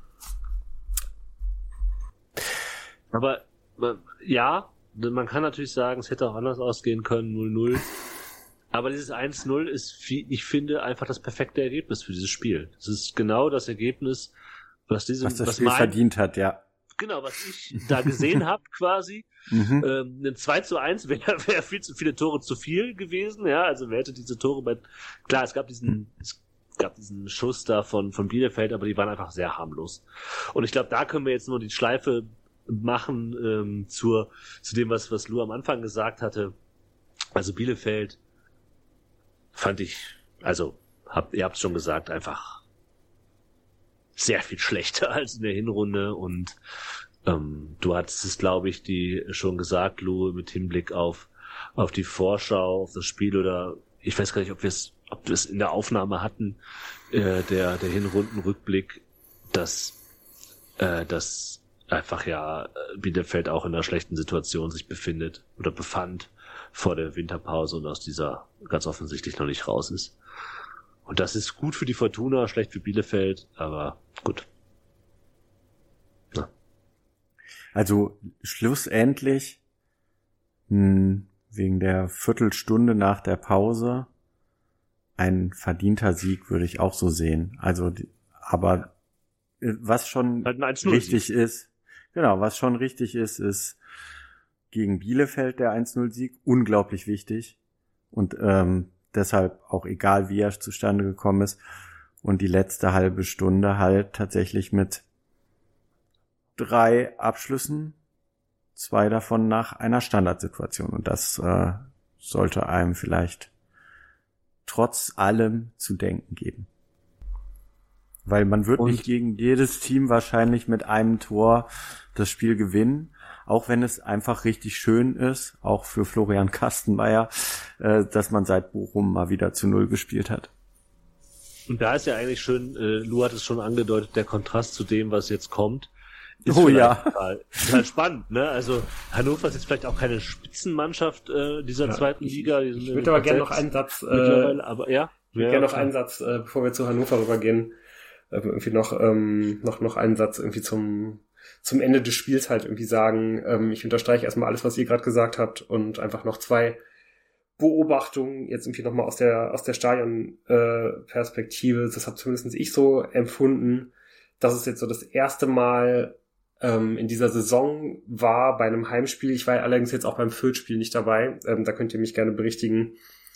Aber ja, man kann natürlich sagen, es hätte auch anders ausgehen können, null null. Aber dieses eins null ist, ich finde, einfach das perfekte Ergebnis für dieses Spiel. Es ist genau das Ergebnis, was diesem, was das was Spiel mein, verdient hat, ja. Genau, was ich da gesehen habe quasi. Mhm. Ähm, ein zwei zu eins wäre wär viel zu viele Tore zu viel gewesen, ja, also wer hätte diese Tore bei, klar, es gab diesen, es gab diesen Schuss da von, von Bielefeld, aber die waren einfach sehr harmlos. Und ich glaube, da können wir jetzt nur die Schleife machen, ähm, zur, zu dem, was, was Lou am Anfang gesagt hatte. Also Bielefeld fand ich, also, habt, ihr habt es schon gesagt, einfach sehr viel schlechter als in der Hinrunde und ähm, du hattest es, glaube ich, die schon gesagt, Lou, mit Hinblick auf auf die Vorschau, auf das Spiel oder ich weiß gar nicht, ob wir es ob wir es in der Aufnahme hatten, äh, der der Hinrundenrückblick, dass äh, dass einfach ja Bielefeld auch in einer schlechten Situation sich befindet oder befand vor der Winterpause und aus dieser ganz offensichtlich noch nicht raus ist. Und das ist gut für die Fortuna, schlecht für Bielefeld, aber gut. Ja. Also schlussendlich mh, wegen der Viertelstunde nach der Pause ein verdienter Sieg, würde ich auch so sehen. Also, aber was schon halt richtig ist, genau, was schon richtig ist, ist gegen Bielefeld der eins null Sieg, unglaublich wichtig. Und ähm, deshalb auch egal, wie er zustande gekommen ist. Und die letzte halbe Stunde halt tatsächlich mit drei Abschlüssen, zwei davon nach einer Standardsituation. Und das äh, sollte einem vielleicht trotz allem zu denken geben. Weil man wird Und? nicht gegen jedes Team wahrscheinlich mit einem Tor das Spiel gewinnen, auch wenn es einfach richtig schön ist, auch für Florian Kastenmeier, äh, dass man seit Bochum mal wieder zu Null gespielt hat. Und da ist ja eigentlich schön, äh, Lou hat es schon angedeutet, der Kontrast zu dem, was jetzt kommt. Ist Oh ja. Total, total spannend, ne? Also Hannover ist jetzt vielleicht auch keine Spitzenmannschaft äh, dieser Ja, zweiten ich, Liga. Ich, ich würde aber gerne noch einen Satz, äh, aber ja. ich würde ja, gerne noch klar. einen Satz, äh, bevor wir zu Hannover rübergehen, äh, irgendwie noch, ähm, noch, noch einen Satz irgendwie zum, zum Ende des Spiels halt irgendwie sagen. Ähm, ich unterstreiche erstmal alles, was ihr gerade gesagt habt und einfach noch zwei Beobachtungen jetzt irgendwie nochmal aus der, aus der Stadion-Perspektive. Das habe zumindest ich so empfunden, dass es jetzt so das erste Mal ähm, in dieser Saison war bei einem Heimspiel. Ich war allerdings jetzt auch beim Fürth-Spiel nicht dabei. Ähm, da könnt ihr mich gerne berichtigen,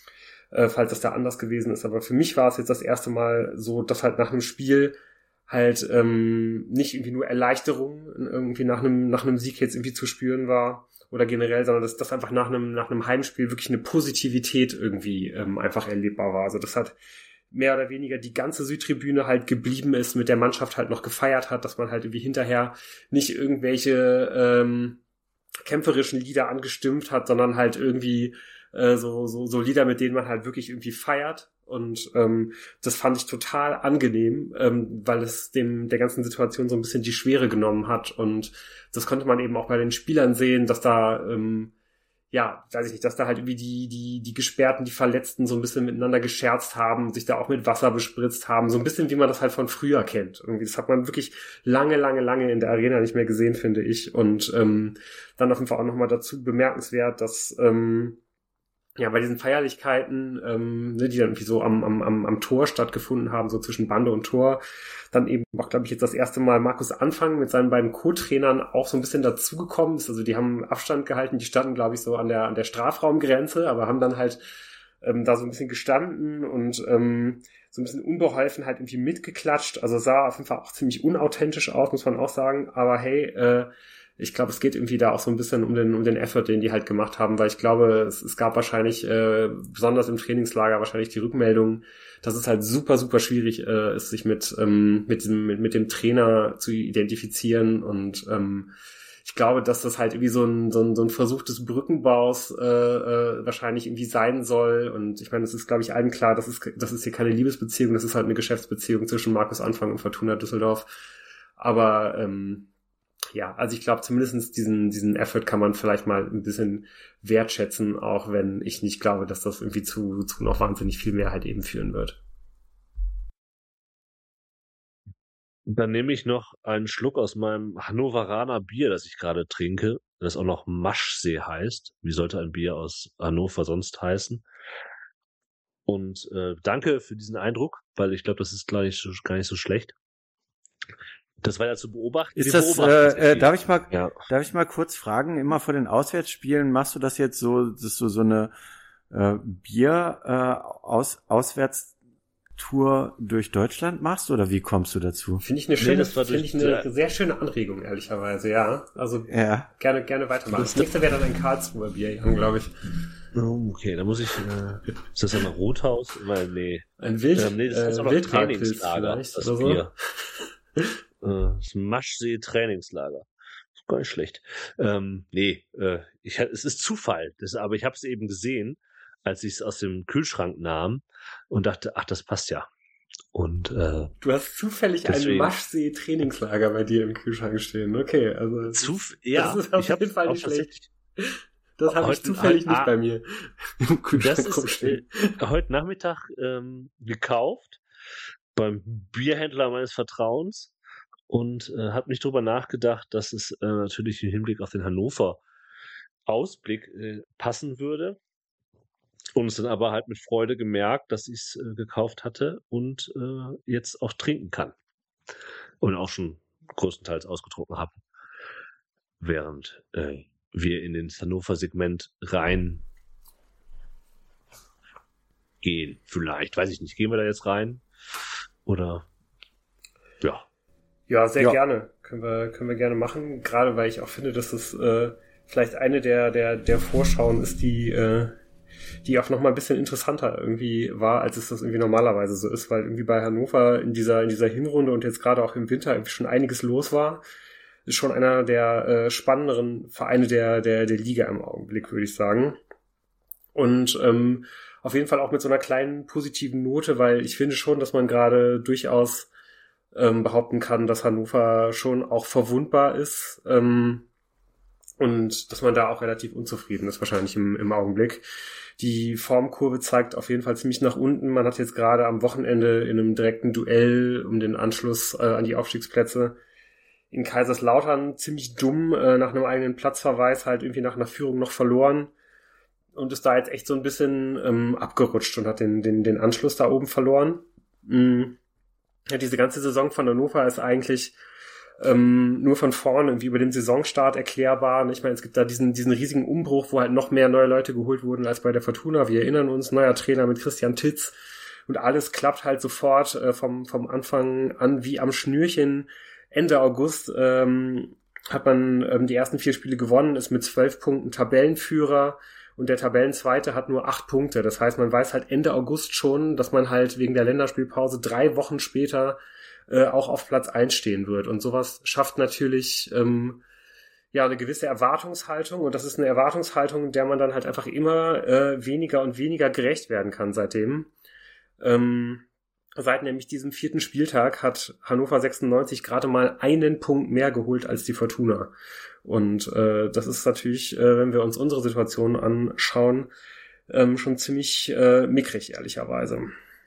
äh, falls das da anders gewesen ist. Aber für mich war es jetzt das erste Mal so, dass halt nach einem Spiel halt ähm, nicht irgendwie nur Erleichterung irgendwie nach einem nach einem Sieg jetzt irgendwie zu spüren war oder generell, sondern dass das einfach nach einem nach einem Heimspiel wirklich eine Positivität irgendwie ähm, einfach erlebbar war. Also das hat mehr oder weniger die ganze Südtribüne halt geblieben ist, mit der Mannschaft halt noch gefeiert hat, dass man halt irgendwie hinterher nicht irgendwelche ähm, kämpferischen Lieder angestimmt hat, sondern halt irgendwie äh, so, so, so Lieder, mit denen man halt wirklich irgendwie feiert. Und ähm, das fand ich total angenehm, ähm, weil es dem der ganzen Situation so ein bisschen die Schwere genommen hat. Und das konnte man eben auch bei den Spielern sehen, dass da ähm, ja, weiß ich nicht, dass da halt irgendwie die, die, die Gesperrten, die Verletzten so ein bisschen miteinander gescherzt haben, sich da auch mit Wasser bespritzt haben, so ein bisschen wie man das halt von früher kennt. Irgendwie, das hat man wirklich lange, lange, lange in der Arena nicht mehr gesehen, finde ich. Und ähm, dann auf jeden Fall auch nochmal dazu bemerkenswert, dass ähm, ja, bei diesen Feierlichkeiten, ähm, die dann irgendwie so am, am, am, am Tor stattgefunden haben, so zwischen Bande und Tor, dann eben auch, glaube ich, jetzt das erste Mal Markus Anfang mit seinen beiden Co-Trainern auch so ein bisschen dazugekommen ist. Also die haben Abstand gehalten, die standen, glaube ich, so an der an der Strafraumgrenze, aber haben dann halt ähm, da so ein bisschen gestanden und ähm, so ein bisschen unbeholfen halt irgendwie mitgeklatscht. Also sah auf jeden Fall auch ziemlich unauthentisch aus, muss man auch sagen. Aber hey, äh, ich glaube, es geht irgendwie da auch so ein bisschen um den um den Effort, den die halt gemacht haben, weil ich glaube, es, es gab wahrscheinlich, äh, besonders im Trainingslager, wahrscheinlich die Rückmeldung, dass es halt super, super schwierig äh, ist, sich mit ähm, mit dem mit, mit dem Trainer zu identifizieren. Und ähm, ich glaube, dass das halt irgendwie so ein so ein, so ein Versuch des Brückenbaus äh, äh, wahrscheinlich irgendwie sein soll. Und ich meine, es ist, glaube ich, allen klar, das ist das ist hier keine Liebesbeziehung, das ist halt eine Geschäftsbeziehung zwischen Markus Anfang und Fortuna Düsseldorf. Aber ähm, ja, also ich glaube, zumindest diesen diesen Effort kann man vielleicht mal ein bisschen wertschätzen, auch wenn ich nicht glaube, dass das irgendwie zu zu noch wahnsinnig viel mehr halt eben führen wird. Dann nehme ich noch einen Schluck aus meinem Hannoveraner Bier, das ich gerade trinke, das auch noch Maschsee heißt. Wie sollte ein Bier aus Hannover sonst heißen? Und äh, danke für diesen Eindruck, weil ich glaube, das ist gar nicht so, gar nicht so schlecht. Das weiter zu beobachten. Ist Wir das, beobachten äh, äh, darf ich mal, ja. darf ich mal kurz fragen, immer vor den Auswärtsspielen, machst du das jetzt so, dass du so eine äh, Bier äh, aus, Auswärtstour durch Deutschland machst, oder wie kommst du dazu? Finde ich eine Nee, schöne, das war finde durch- ich eine sehr schöne Anregung, ehrlicherweise, ja. Also Ja. gerne, gerne weitermachen. Das nächste wäre dann ein Karlsruher Bier, Jan, glaube ich. Oh, okay, da muss ich, äh, ist das ein Rothaus? Weil, nee. Ein Wild, Ähm, nee, das ist äh, auch noch Wildradpilz Trainingslager, vielleicht das oder so. Bier. Äh, das Maschsee Trainingslager. Ist gar nicht schlecht. Ähm, nee, äh, ich, es ist Zufall, das, aber ich habe es eben gesehen, als ich es aus dem Kühlschrank nahm und dachte, ach, das passt ja. Und äh, Du hast zufällig Deswegen. ein Maschsee-Trainingslager bei dir im Kühlschrank stehen. Okay, also Zuf ja, das ist auf ich hab jeden Fall auch nicht schlecht. tatsächlich- Das habe ich Heute- zufällig heute- nicht ah. bei mir im Das Kühlschrank ist äh, rumstehen. heute Nachmittag ähm, gekauft beim Bierhändler meines Vertrauens und äh, habe nicht drüber nachgedacht, dass es äh, natürlich im Hinblick auf den Hannover Ausblick äh, passen würde. Und es dann aber halt mit Freude gemerkt, dass ich es äh, gekauft hatte und äh, jetzt auch trinken kann. Und auch schon größtenteils ausgetrunken habe. Während äh, wir in den Hannover-Segment rein gehen. Vielleicht, weiß ich nicht. Gehen wir da jetzt rein? Oder ja. Ja, sehr Ja. gerne. Können wir, können wir gerne machen. Gerade weil ich auch finde, dass es äh, vielleicht eine der, der, der Vorschauen ist, die, äh, die auch nochmal ein bisschen interessanter irgendwie war, als es das irgendwie normalerweise so ist, weil irgendwie bei Hannover in dieser in dieser Hinrunde und jetzt gerade auch im Winter irgendwie schon einiges los war. Ist schon einer der äh, spannenderen Vereine der der der Liga im Augenblick, würde ich sagen. Und ähm, auf jeden Fall auch mit so einer kleinen positiven Note, weil ich finde schon, dass man gerade durchaus ähm, behaupten kann, dass Hannover schon auch verwundbar ist. Ähm, Und dass man da auch relativ unzufrieden ist, wahrscheinlich im, im Augenblick. Die Formkurve zeigt auf jeden Fall ziemlich nach unten. Man hat jetzt gerade am Wochenende in einem direkten Duell um den Anschluss äh, an die Aufstiegsplätze in Kaiserslautern ziemlich dumm äh, nach einem eigenen Platzverweis halt irgendwie nach einer Führung noch verloren und ist da jetzt echt so ein bisschen ähm, abgerutscht und hat den, den, den Anschluss da oben verloren. Mhm. Ja, diese ganze Saison von Hannover ist eigentlich Ähm, nur von vorne irgendwie über den Saisonstart erklärbar. Ich meine, es gibt da diesen diesen riesigen Umbruch, wo halt noch mehr neue Leute geholt wurden als bei der Fortuna. Wir erinnern uns, neuer Trainer mit Christian Titz und alles klappt halt sofort äh, vom vom Anfang an wie am Schnürchen. Ende August ähm, hat man ähm, die ersten vier Spiele gewonnen, ist mit zwölf Punkten Tabellenführer und der Tabellenzweite hat nur acht Punkte. Das heißt, man weiß halt Ende August schon, dass man halt wegen der Länderspielpause drei Wochen später Äh, auch auf Platz eins stehen wird. Und sowas schafft natürlich ähm, ja eine gewisse Erwartungshaltung. Und das ist eine Erwartungshaltung, der man dann halt einfach immer äh, weniger und weniger gerecht werden kann seitdem. Ähm, seit nämlich diesem vierten Spieltag hat Hannover sechsundneunzig gerade mal einen Punkt mehr geholt als die Fortuna. Und äh, das ist natürlich, äh, wenn wir uns unsere Situation anschauen, ähm, schon ziemlich äh, mickrig, ehrlicherweise.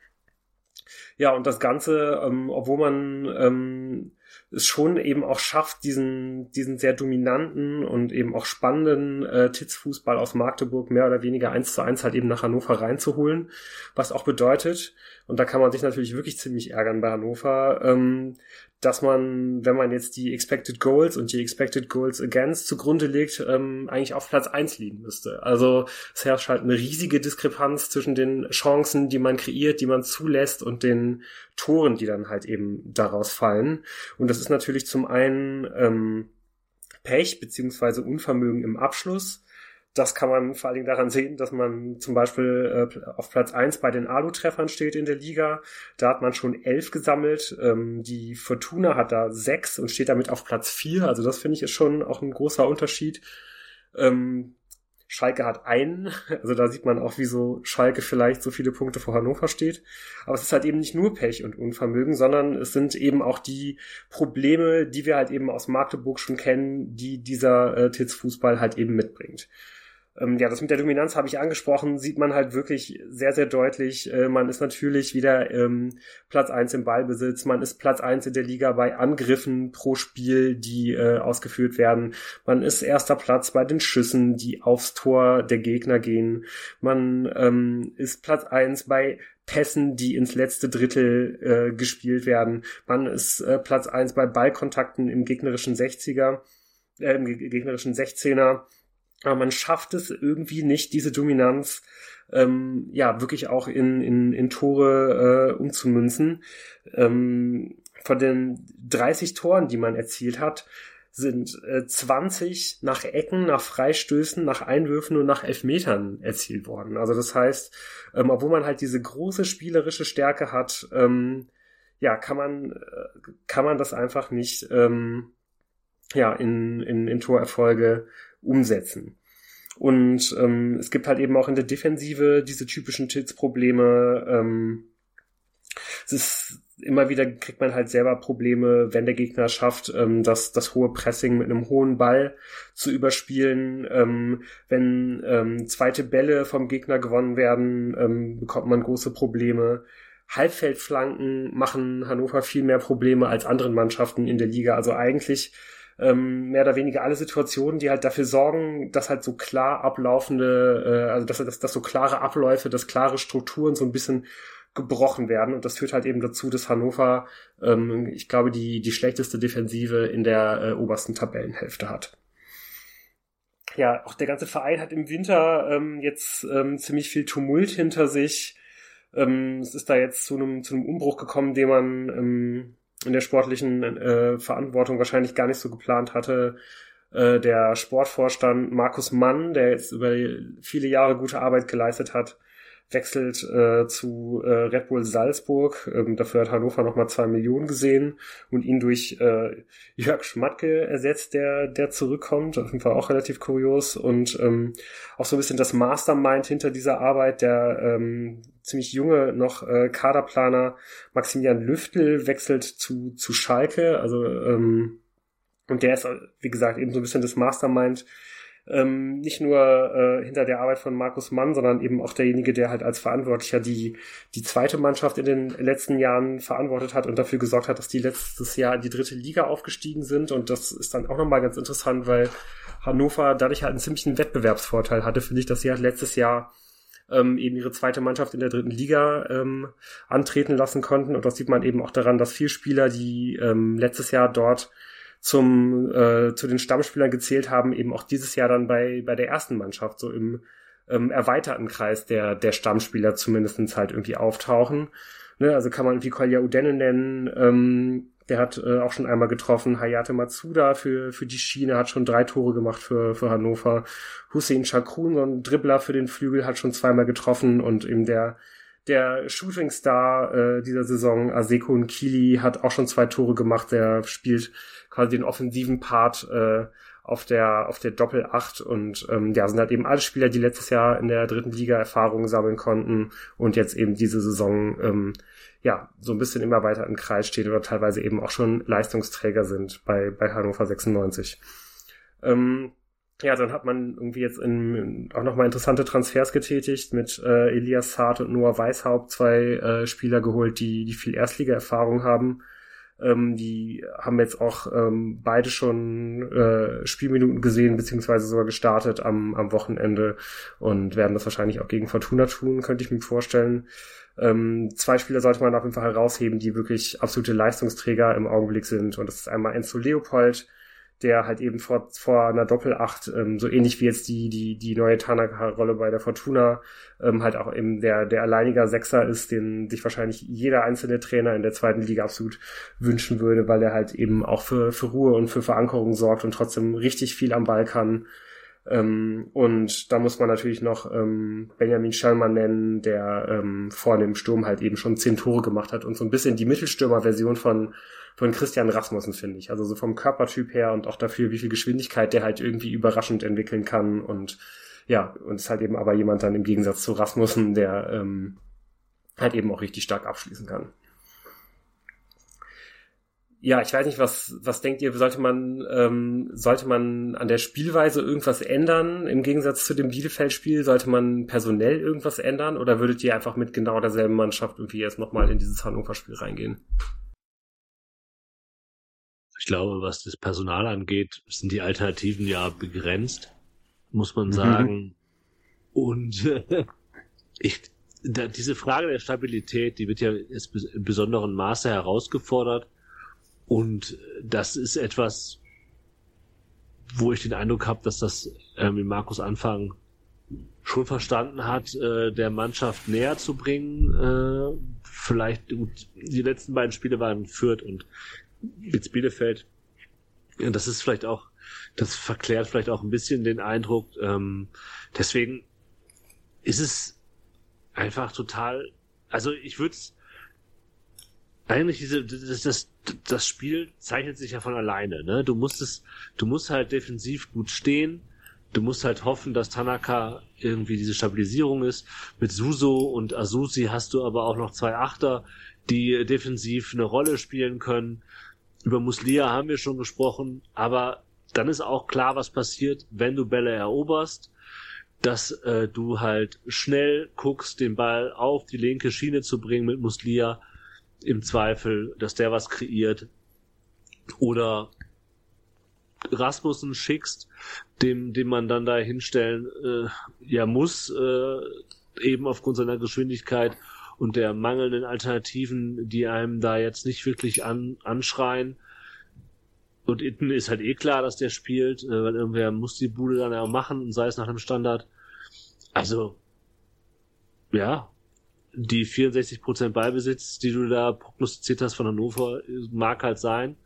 Ja, und das Ganze, ähm, obwohl man ähm, es schon eben auch schafft, diesen diesen sehr dominanten und eben auch spannenden äh, Titz-Fußball aus Magdeburg mehr oder weniger eins zu eins halt eben nach Hannover reinzuholen, was auch bedeutet, und da kann man sich natürlich wirklich ziemlich ärgern bei Hannover, ähm, dass man, wenn man jetzt die Expected Goals und die Expected Goals Against zugrunde legt, ähm, eigentlich auf Platz eins liegen müsste. Also es herrscht halt eine riesige Diskrepanz zwischen den Chancen, die man kreiert, die man zulässt, und den Toren, die dann halt eben daraus fallen. Und das ist natürlich zum einen ähm, Pech beziehungsweise Unvermögen im Abschluss. Das kann man vor allen Dingen daran sehen, dass man zum Beispiel äh, auf Platz eins bei den Alu-Treffern steht in der Liga. Da hat man schon elf gesammelt. Ähm, die Fortuna hat da sechs und steht damit auf Platz vier. Also das finde ich ist schon auch ein großer Unterschied. Ähm, Schalke hat einen. Also da sieht man auch, wieso Schalke vielleicht so viele Punkte vor Hannover steht. Aber es ist halt eben nicht nur Pech und Unvermögen, sondern es sind eben auch die Probleme, die wir halt eben aus Magdeburg schon kennen, die dieser äh, Titz-Fußball halt eben mitbringt. Ähm, ja, das mit der Dominanz habe ich angesprochen, sieht man halt wirklich sehr, sehr deutlich. Äh, man ist natürlich wieder ähm, Platz eins im Ballbesitz, man ist Platz eins in der Liga bei Angriffen pro Spiel, die äh, ausgeführt werden. Man ist erster Platz bei den Schüssen, die aufs Tor der Gegner gehen. Man ähm, ist Platz eins bei Pässen, die ins letzte Drittel äh, gespielt werden. Man ist äh, Platz eins bei Ballkontakten im gegnerischen sechziger, äh, im gegnerischen sechzehner. Aber man schafft es irgendwie nicht, diese Dominanz ähm, ja wirklich auch in in, in Tore äh, umzumünzen. Ähm, von den dreißig Toren, die man erzielt hat, sind äh, zwanzig nach Ecken, nach Freistößen, nach Einwürfen und nach Elfmetern erzielt worden. Also das heißt, ähm, obwohl man halt diese große spielerische Stärke hat, ähm, ja, kann man äh, kann man das einfach nicht ähm, ja in in, in Torerfolge umsetzen. Und ähm, es gibt halt eben auch in der Defensive diese typischen Titz-Probleme. Ähm, es ist immer wieder, kriegt man halt selber Probleme, wenn der Gegner schafft, ähm, das, das hohe Pressing mit einem hohen Ball zu überspielen. Ähm, wenn ähm, zweite Bälle vom Gegner gewonnen werden, ähm, bekommt man große Probleme. Halbfeldflanken machen Hannover viel mehr Probleme als anderen Mannschaften in der Liga. Also eigentlich ähm, mehr oder weniger alle Situationen, die halt dafür sorgen, dass halt so klar ablaufende, äh, also dass, dass, dass so klare Abläufe, dass klare Strukturen so ein bisschen gebrochen werden. Und das führt halt eben dazu, dass Hannover, ähm, ich glaube, die die schlechteste Defensive in der äh, obersten Tabellenhälfte hat. Ja, auch der ganze Verein hat im Winter ähm, jetzt ähm, ziemlich viel Tumult hinter sich. Ähm, es ist da jetzt zu einem zu einem Umbruch gekommen, den man ähm, in der sportlichen äh, Verantwortung wahrscheinlich gar nicht so geplant hatte. äh, der Sportvorstand Markus Mann, der jetzt über viele Jahre gute Arbeit geleistet hat, wechselt äh, zu äh, Red Bull Salzburg. Ähm, dafür hat Hannover nochmal zwei Millionen gesehen und ihn durch äh, Jörg Schmatke ersetzt, der der zurückkommt. Auf jeden Fall auch relativ kurios. Und ähm, auch so ein bisschen das Mastermind hinter dieser Arbeit, der ähm, ziemlich junge noch äh, Kaderplaner Maximilian Lüftl wechselt zu zu Schalke. Also ähm, und der ist, wie gesagt, eben so ein bisschen das Mastermind, Ähm, nicht nur äh, hinter der Arbeit von Markus Mann, sondern eben auch derjenige, der halt als Verantwortlicher die die zweite Mannschaft in den letzten Jahren verantwortet hat und dafür gesorgt hat, dass die letztes Jahr in die dritte Liga aufgestiegen sind. Und das ist dann auch nochmal ganz interessant, weil Hannover dadurch halt einen ziemlichen Wettbewerbsvorteil hatte, finde ich, dass sie halt letztes Jahr ähm, eben ihre zweite Mannschaft in der dritten Liga ähm, antreten lassen konnten. Und das sieht man eben auch daran, dass vier Spieler, die ähm, letztes Jahr dort zum äh, zu den Stammspielern gezählt haben, eben auch dieses Jahr dann bei bei der ersten Mannschaft so im ähm, erweiterten Kreis der der Stammspieler zumindestens halt irgendwie auftauchen. Ne, also kann man wie Kolja Udenne nennen, ähm, der hat äh, auch schon einmal getroffen, Hayate Matsuda für für die Schiene, hat schon drei Tore gemacht für für Hannover. Hussein Chakrun, so ein Dribbler für den Flügel, hat schon zweimal getroffen und eben der Der Shooting Star äh, dieser Saison, Aseko Nkili, hat auch schon zwei Tore gemacht. Der spielt quasi den offensiven Part äh, auf der auf der Doppel-Acht und ähm, ja, sind halt eben alle Spieler, die letztes Jahr in der dritten Liga Erfahrungen sammeln konnten und jetzt eben diese Saison ähm, ja so ein bisschen immer weiter im Kreis stehen oder teilweise eben auch schon Leistungsträger sind bei bei Hannover sechsundneunzig. Ähm, Ja, dann hat man irgendwie jetzt in, auch nochmal interessante Transfers getätigt mit äh, Elias Saad und Noah Weishaupt, zwei äh, Spieler geholt, die die viel Erstliga-Erfahrung haben. Ähm, die haben jetzt auch ähm, beide schon äh, Spielminuten gesehen, beziehungsweise sogar gestartet am, am Wochenende und werden das wahrscheinlich auch gegen Fortuna tun, könnte ich mir vorstellen. Ähm, zwei Spieler sollte man auf jeden Fall herausheben, die wirklich absolute Leistungsträger im Augenblick sind. Und das ist einmal Enzo Leopold, der halt eben vor, vor einer Doppelacht, ähm, so ähnlich wie jetzt die, die, die neue Tanaka-Rolle bei der Fortuna, ähm, halt auch eben der, der alleiniger Sechser ist, den sich wahrscheinlich jeder einzelne Trainer in der zweiten Liga absolut wünschen würde, weil er halt eben auch für, für Ruhe und für Verankerung sorgt und trotzdem richtig viel am Ball kann. Ähm, und da muss man natürlich noch ähm, Benjamin Schallmann nennen, der ähm, vor dem Sturm halt eben schon zehn Tore gemacht hat und so ein bisschen die Mittelstürmer-Version von von Christian Rasmussen, finde ich. Also so vom Körpertyp her und auch dafür, wie viel Geschwindigkeit der halt irgendwie überraschend entwickeln kann. Und ja, und ist halt eben aber jemand dann im Gegensatz zu Rasmussen, der ähm, halt eben auch richtig stark abschließen kann. Ja, ich weiß nicht, was was denkt ihr, sollte man ähm, sollte man an der Spielweise irgendwas ändern im Gegensatz zu dem Bielefeld-Spiel? Sollte man personell irgendwas ändern oder würdet ihr einfach mit genau derselben Mannschaft irgendwie jetzt nochmal in dieses Hannover-Spiel reingehen? Ich glaube, was das Personal angeht, sind die Alternativen ja begrenzt, muss man sagen. Mhm. Und äh, ich, da, diese Frage der Stabilität, die wird ja jetzt in besonderem Maße herausgefordert. Und das ist etwas, wo ich den Eindruck habe, dass das ähm, in Markus Anfang schon verstanden hat, äh, der Mannschaft näher zu bringen. Äh, vielleicht, gut, die letzten beiden Spiele waren Fürth und jetzt Bielefeld. Ja, das ist vielleicht auch, das verklärt vielleicht auch ein bisschen den Eindruck. Ähm, deswegen ist es einfach total, also ich würde es eigentlich diese, das, das, das Spiel zeichnet sich ja von alleine, ne? Du musst es, du musst halt defensiv gut stehen. Du musst halt hoffen, dass Tanaka irgendwie diese Stabilisierung ist. Mit Suso und Asusi hast du aber auch noch zwei Achter, die defensiv eine Rolle spielen können. Über Muslia haben wir schon gesprochen, aber dann ist auch klar, was passiert, wenn du Bälle eroberst, dass äh, du halt schnell guckst, den Ball auf die linke Schiene zu bringen mit Muslia, im Zweifel, dass der was kreiert, oder Rasmussen schickst, dem, dem man dann da hinstellen äh, ja muss, äh, eben aufgrund seiner Geschwindigkeit und der mangelnden Alternativen, die einem da jetzt nicht wirklich an, anschreien. Und Itten ist halt eh klar, dass der spielt, äh, weil irgendwer muss die Bude dann ja auch machen, und sei es nach einem Standard. Also, ja, die vierundsechzig Prozent Ballbesitz, die du da prognostiziert hast von Hannover, mag halt sein.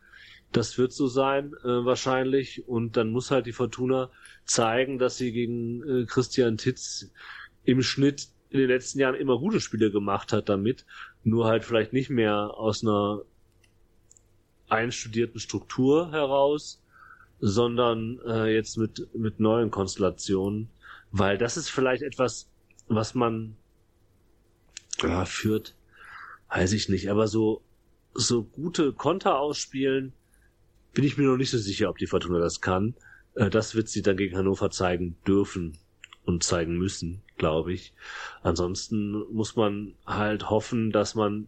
Das wird so sein, äh, wahrscheinlich. Und dann muss halt die Fortuna zeigen, dass sie gegen äh, Christian Titz im Schnitt in den letzten Jahren immer gute Spiele gemacht hat damit. Nur halt vielleicht nicht mehr aus einer einstudierten Struktur heraus, sondern äh, jetzt mit, mit neuen Konstellationen. Weil das ist vielleicht etwas, was man ja, führt, weiß ich nicht, aber so, so gute Konter ausspielen, bin ich mir noch nicht so sicher, ob die Fortuna das kann. Äh, das wird sie dann gegen Hannover zeigen dürfen und zeigen müssen, glaube ich. Ansonsten muss man halt hoffen, dass man,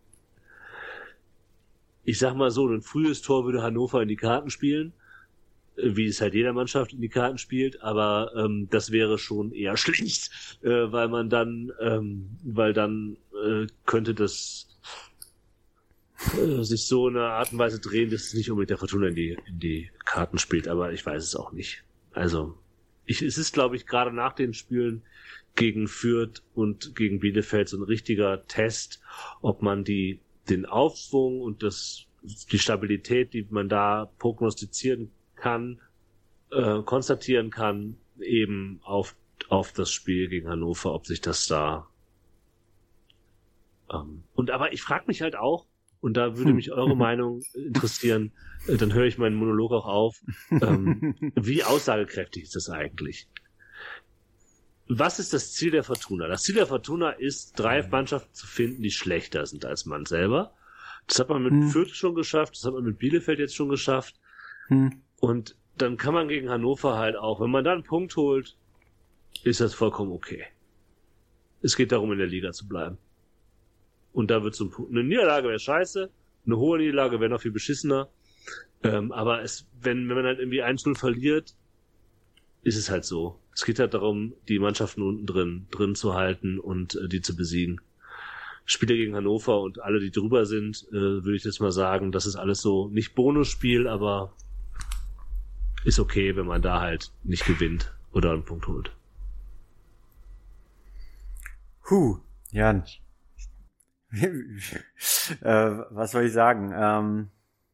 ich sag mal so, ein frühes Tor würde Hannover in die Karten spielen, wie es halt jeder Mannschaft in die Karten spielt, aber ähm, das wäre schon eher schlecht, äh, weil man dann, ähm, weil dann äh, könnte das äh, sich so in einer Art und Weise drehen, dass es nicht unbedingt der Fortuna in die, in die Karten spielt, aber ich weiß es auch nicht. Also, ich, es ist, glaube ich, gerade nach den Spielen gegen Fürth und gegen Bielefeld so ein richtiger Test, ob man die, den Aufschwung und das, die Stabilität, die man da prognostizieren kann, äh, konstatieren kann, eben auf, auf das Spiel gegen Hannover, ob sich das da ähm, und aber ich frage mich halt auch, und da würde mich eure Meinung interessieren, äh, dann höre ich meinen Monolog auch auf, ähm, wie aussagekräftig ist das eigentlich? Was ist das Ziel der Fortuna? Das Ziel der Fortuna ist, drei Mannschaften zu finden, die schlechter sind als man selber. Das hat man mit hm. Fürth schon geschafft, das hat man mit Bielefeld jetzt schon geschafft. Hm. Und dann kann man gegen Hannover halt auch, wenn man da einen Punkt holt, ist das vollkommen okay. Es geht darum, in der Liga zu bleiben. Und da wird so ein Punkt. Eine Niederlage wäre scheiße, eine hohe Niederlage wäre noch viel beschissener. Ähm, aber es, wenn, wenn man halt irgendwie eins null verliert, ist es halt so. Es geht halt darum, die Mannschaften unten drin, drin zu halten und äh, die zu besiegen. Spiele gegen Hannover und alle, die drüber sind, äh, würde ich jetzt mal sagen, das ist alles so nicht Bonusspiel, aber ist okay, wenn man da halt nicht gewinnt oder einen Punkt holt. Huh, Jan. äh, was soll ich sagen? Ähm,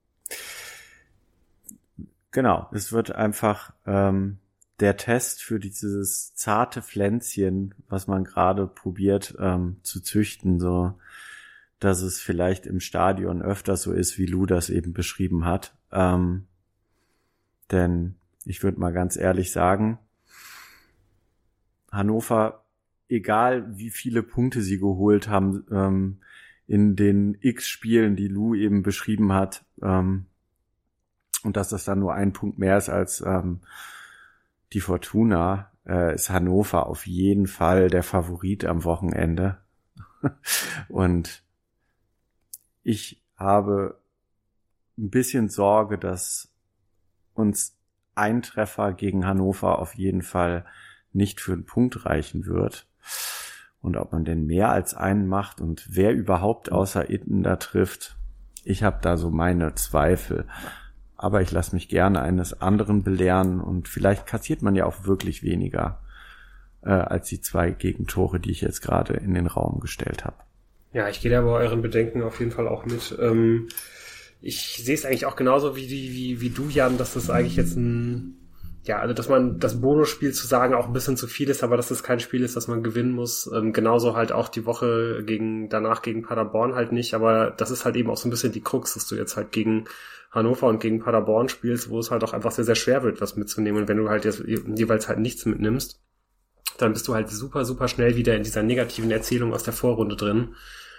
genau, es wird einfach ähm, der Test für dieses zarte Pflänzchen, was man gerade probiert ähm, zu züchten, so dass es vielleicht im Stadion öfter so ist, wie Lou das eben beschrieben hat. Ähm, denn ich würde mal ganz ehrlich sagen, Hannover, egal wie viele Punkte sie geholt haben ähm, in den X-Spielen, die Lou eben beschrieben hat, ähm, und dass das dann nur ein Punkt mehr ist als ähm, die Fortuna, äh, ist Hannover auf jeden Fall der Favorit am Wochenende. Und ich habe ein bisschen Sorge, dass uns ein Treffer gegen Hannover auf jeden Fall nicht für einen Punkt reichen wird. Und ob man denn mehr als einen macht und wer überhaupt außer Itten da trifft, ich habe da so meine Zweifel. Aber ich lasse mich gerne eines anderen belehren und vielleicht kassiert man ja auch wirklich weniger äh, als die zwei Gegentore, die ich jetzt gerade in den Raum gestellt habe. Ja, ich gehe da bei euren Bedenken auf jeden Fall auch mit. Ähm, ich sehe es eigentlich auch genauso wie, die, wie, wie du, Jan, dass das eigentlich jetzt ein, ja, also dass man das Bonusspiel zu sagen auch ein bisschen zu viel ist, aber dass das kein Spiel ist, das man gewinnen muss. Ähm, genauso halt auch die Woche gegen danach gegen Paderborn halt nicht, aber das ist halt eben auch so ein bisschen die Krux, dass du jetzt halt gegen Hannover und gegen Paderborn spielst, wo es halt auch einfach sehr, sehr schwer wird, was mitzunehmen. Und wenn du halt jetzt jeweils halt nichts mitnimmst, dann bist du halt super, super schnell wieder in dieser negativen Erzählung aus der Vorrunde drin.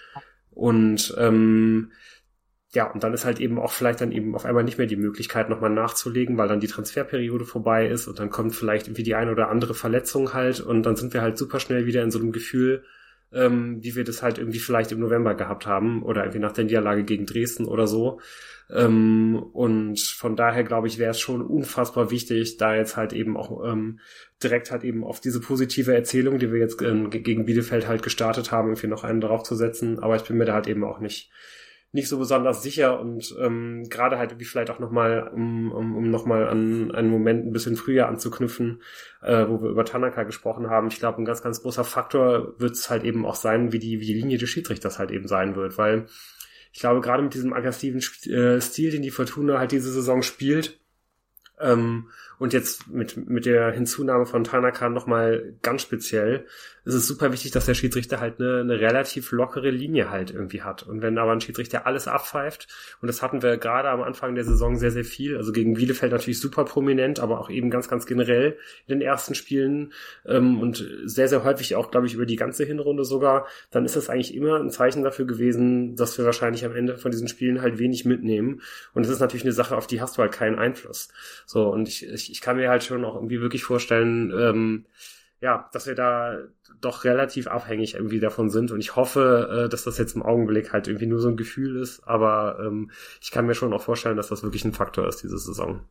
Und ähm, ja, und dann ist halt eben auch vielleicht dann eben auf einmal nicht mehr die Möglichkeit, nochmal nachzulegen, weil dann die Transferperiode vorbei ist und dann kommt vielleicht irgendwie die eine oder andere Verletzung halt und dann sind wir halt super schnell wieder in so einem Gefühl, ähm, wie wir das halt irgendwie vielleicht im November gehabt haben oder irgendwie nach der Niederlage gegen Dresden oder so. Ähm, und von daher glaube ich, wäre es schon unfassbar wichtig, da jetzt halt eben auch ähm, direkt halt eben auf diese positive Erzählung, die wir jetzt ähm, gegen Bielefeld halt gestartet haben, irgendwie noch einen drauf zu setzen. Aber ich bin mir da halt eben auch nicht nicht so besonders sicher und ähm, gerade halt wie vielleicht auch nochmal, um, um, um nochmal an einen Moment ein bisschen früher anzuknüpfen, äh, wo wir über Tanaka gesprochen haben. Ich glaube, ein ganz, ganz großer Faktor wird es halt eben auch sein, wie die, wie die Linie des Schiedsrichters halt eben sein wird, weil ich glaube, gerade mit diesem aggressiven äh, Stil, den die Fortuna halt diese Saison spielt, ähm, und jetzt mit mit der Hinzunahme von Tanaka nochmal ganz speziell, ist es super wichtig, dass der Schiedsrichter halt eine, eine relativ lockere Linie halt irgendwie hat. Und wenn aber ein Schiedsrichter alles abpfeift, und das hatten wir gerade am Anfang der Saison sehr, sehr viel, also gegen Bielefeld natürlich super prominent, aber auch eben ganz, ganz generell in den ersten Spielen ähm, und sehr, sehr häufig auch, glaube ich, über die ganze Hinrunde sogar, dann ist das eigentlich immer ein Zeichen dafür gewesen, dass wir wahrscheinlich am Ende von diesen Spielen halt wenig mitnehmen. Und das ist natürlich eine Sache, auf die hast du halt keinen Einfluss. So, und ich, ich, ich kann mir halt schon auch irgendwie wirklich vorstellen, ähm, ja, dass wir da doch relativ abhängig irgendwie davon sind, und ich hoffe, äh, dass das jetzt im Augenblick halt irgendwie nur so ein Gefühl ist, aber ähm, ich kann mir schon auch vorstellen, dass das wirklich ein Faktor ist, diese Saison.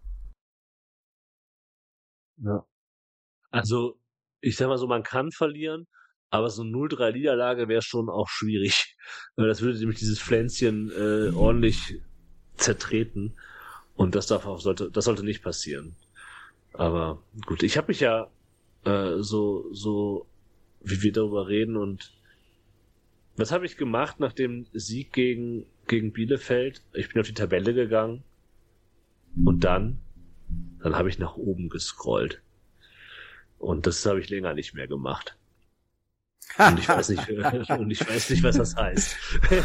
Ja. Also, ich sag mal so, man kann verlieren, aber so eine null drei Niederlage wäre schon auch schwierig. Das würde nämlich dieses Pflänzchen äh, ordentlich zertreten, und das darf auch, sollte, das sollte nicht passieren. Aber gut, ich habe mich ja äh, so, so, wie wir darüber reden, und was habe ich gemacht nach dem Sieg gegen, gegen Bielefeld? Ich bin auf die Tabelle gegangen, und dann, dann habe ich nach oben gescrollt. Und das habe ich länger nicht mehr gemacht. Und ich weiß nicht, und ich weiß nicht, was das heißt.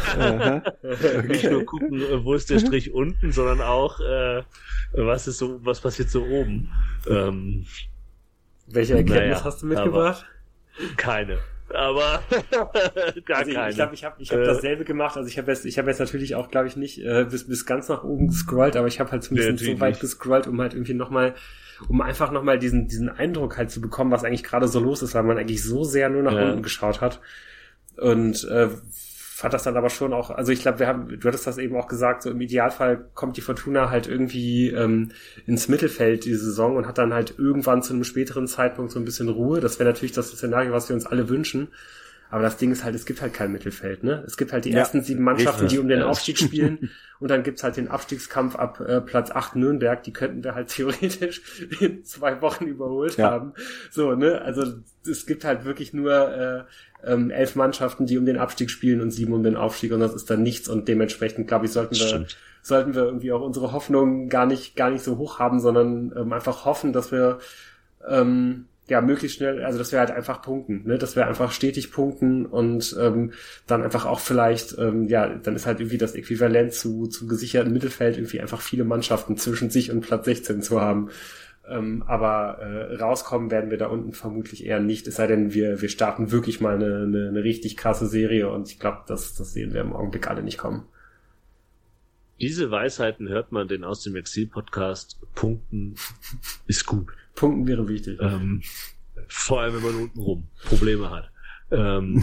Okay. Nicht nur gucken, wo ist der Strich unten, sondern auch, äh, was ist so, was passiert so oben. Ähm, Welche Erkenntnis naja, hast du mitgebracht? Keine. Aber gar also ich, keine. Ich glaube, ich habe ich hab äh, dasselbe gemacht. Also ich habe jetzt, ich habe jetzt natürlich auch, glaube ich, nicht äh, bis bis ganz nach oben gescrollt, aber ich habe halt zumindest ja, so weit gescrollt, um halt irgendwie nochmal, um einfach nochmal diesen diesen Eindruck halt zu bekommen, was eigentlich gerade so los ist, weil man eigentlich so sehr nur nach ja. unten geschaut hat. Und äh, fand das dann aber schon auch, also ich glaube, wir haben, du hattest das eben auch gesagt, so im Idealfall kommt die Fortuna halt irgendwie ähm, ins Mittelfeld diese Saison und hat dann halt irgendwann zu einem späteren Zeitpunkt so ein bisschen Ruhe. Das wäre natürlich das Szenario, was wir uns alle wünschen. Aber das Ding ist halt, es gibt halt kein Mittelfeld, ne? Es gibt halt die ja, ersten sieben Mannschaften, richtig, die um den ja. Aufstieg spielen, und dann gibt's halt den Abstiegskampf ab äh, Platz acht Nürnberg, die könnten wir halt theoretisch in zwei Wochen überholt ja. haben. So, ne? Also es gibt halt wirklich nur äh, ähm, elf Mannschaften, die um den Abstieg spielen, und sieben um den Aufstieg, und das ist dann nichts, und dementsprechend, glaube ich, sollten wir Stimmt. sollten wir irgendwie auch unsere Hoffnungen gar nicht gar nicht so hoch haben, sondern ähm, einfach hoffen, dass wir ähm, ja, möglichst schnell, also dass wir halt einfach punkten, ne, dass wir einfach stetig punkten, und ähm, dann einfach auch vielleicht, ähm, ja, dann ist halt irgendwie das Äquivalent zu zu gesicherten Mittelfeld irgendwie einfach viele Mannschaften zwischen sich und Platz sechzehn zu haben. Ähm, aber äh, rauskommen werden wir da unten vermutlich eher nicht, es sei denn, wir wir starten wirklich mal eine eine, eine richtig krasse Serie, und ich glaube, das das sehen wir im Augenblick alle nicht kommen. Diese Weisheiten hört man den Aus dem Exil-Podcast. Punkten ist gut. Punkten wäre wichtig. Ähm, vor allem, wenn man unten rum Probleme hat. Ähm,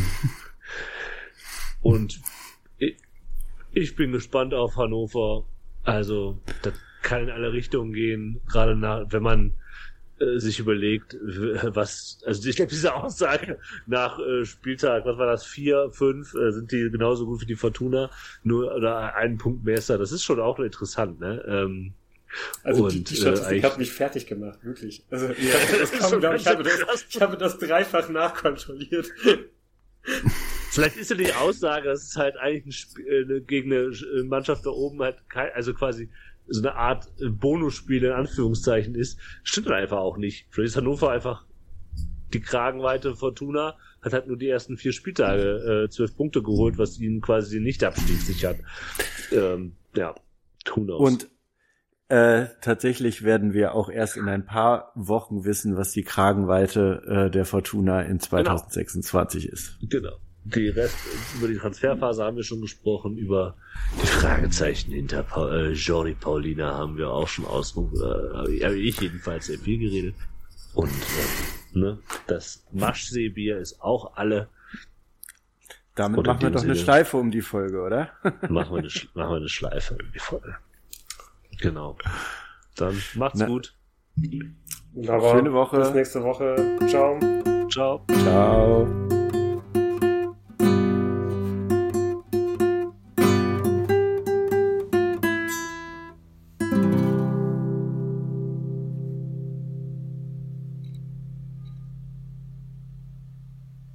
und ich, ich bin gespannt auf Hannover. Also, das kann in alle Richtungen gehen. Gerade nach, wenn man äh, sich überlegt, was, also ich glaube, diese Aussage nach äh, Spieltag, was war das, vier, fünf, äh, sind die genauso gut wie die Fortuna, nur oder einen Punkt mehr ist da. Das ist schon auch interessant, ne? Ähm, Also und, die, die Statistik äh, hat mich fertig gemacht, wirklich. Also ich, ja, das kaum, glaub, ich, habe das, ich habe das dreifach nachkontrolliert. Vielleicht ist ja die Aussage, dass es halt eigentlich ein Spiel, gegen eine Mannschaft da oben halt kein, also quasi so eine Art Bonusspiel in Anführungszeichen ist, stimmt dann einfach auch nicht. Vielleicht ist Hannover einfach die Kragenweite Fortuna, hat halt nur die ersten vier Spieltage äh, zwölf Punkte geholt, was ihnen quasi den Nicht-Abstieg sichert. Ähm, ja, who knows. Und Äh, tatsächlich werden wir auch erst in ein paar Wochen wissen, was die Kragenweite äh, der Fortuna in zwanzig sechsundzwanzig genau. ist. Genau. Die Rest, über die Transferphase haben wir schon gesprochen, über die Fragezeichen hinter pa- äh, Jordi Paulina haben wir auch schon ausgerufen, äh, habe ich jedenfalls sehr viel geredet. Und äh, ne, das Maschseebier ist auch alle. Damit machen wir doch Sinne, eine Schleife um die Folge, oder? machen, wir eine, machen wir eine Schleife um die Folge. Genau. Dann macht's Na. gut. Wunderbar. Schöne Woche. Bis nächste Woche. Ciao. Ciao. Ciao.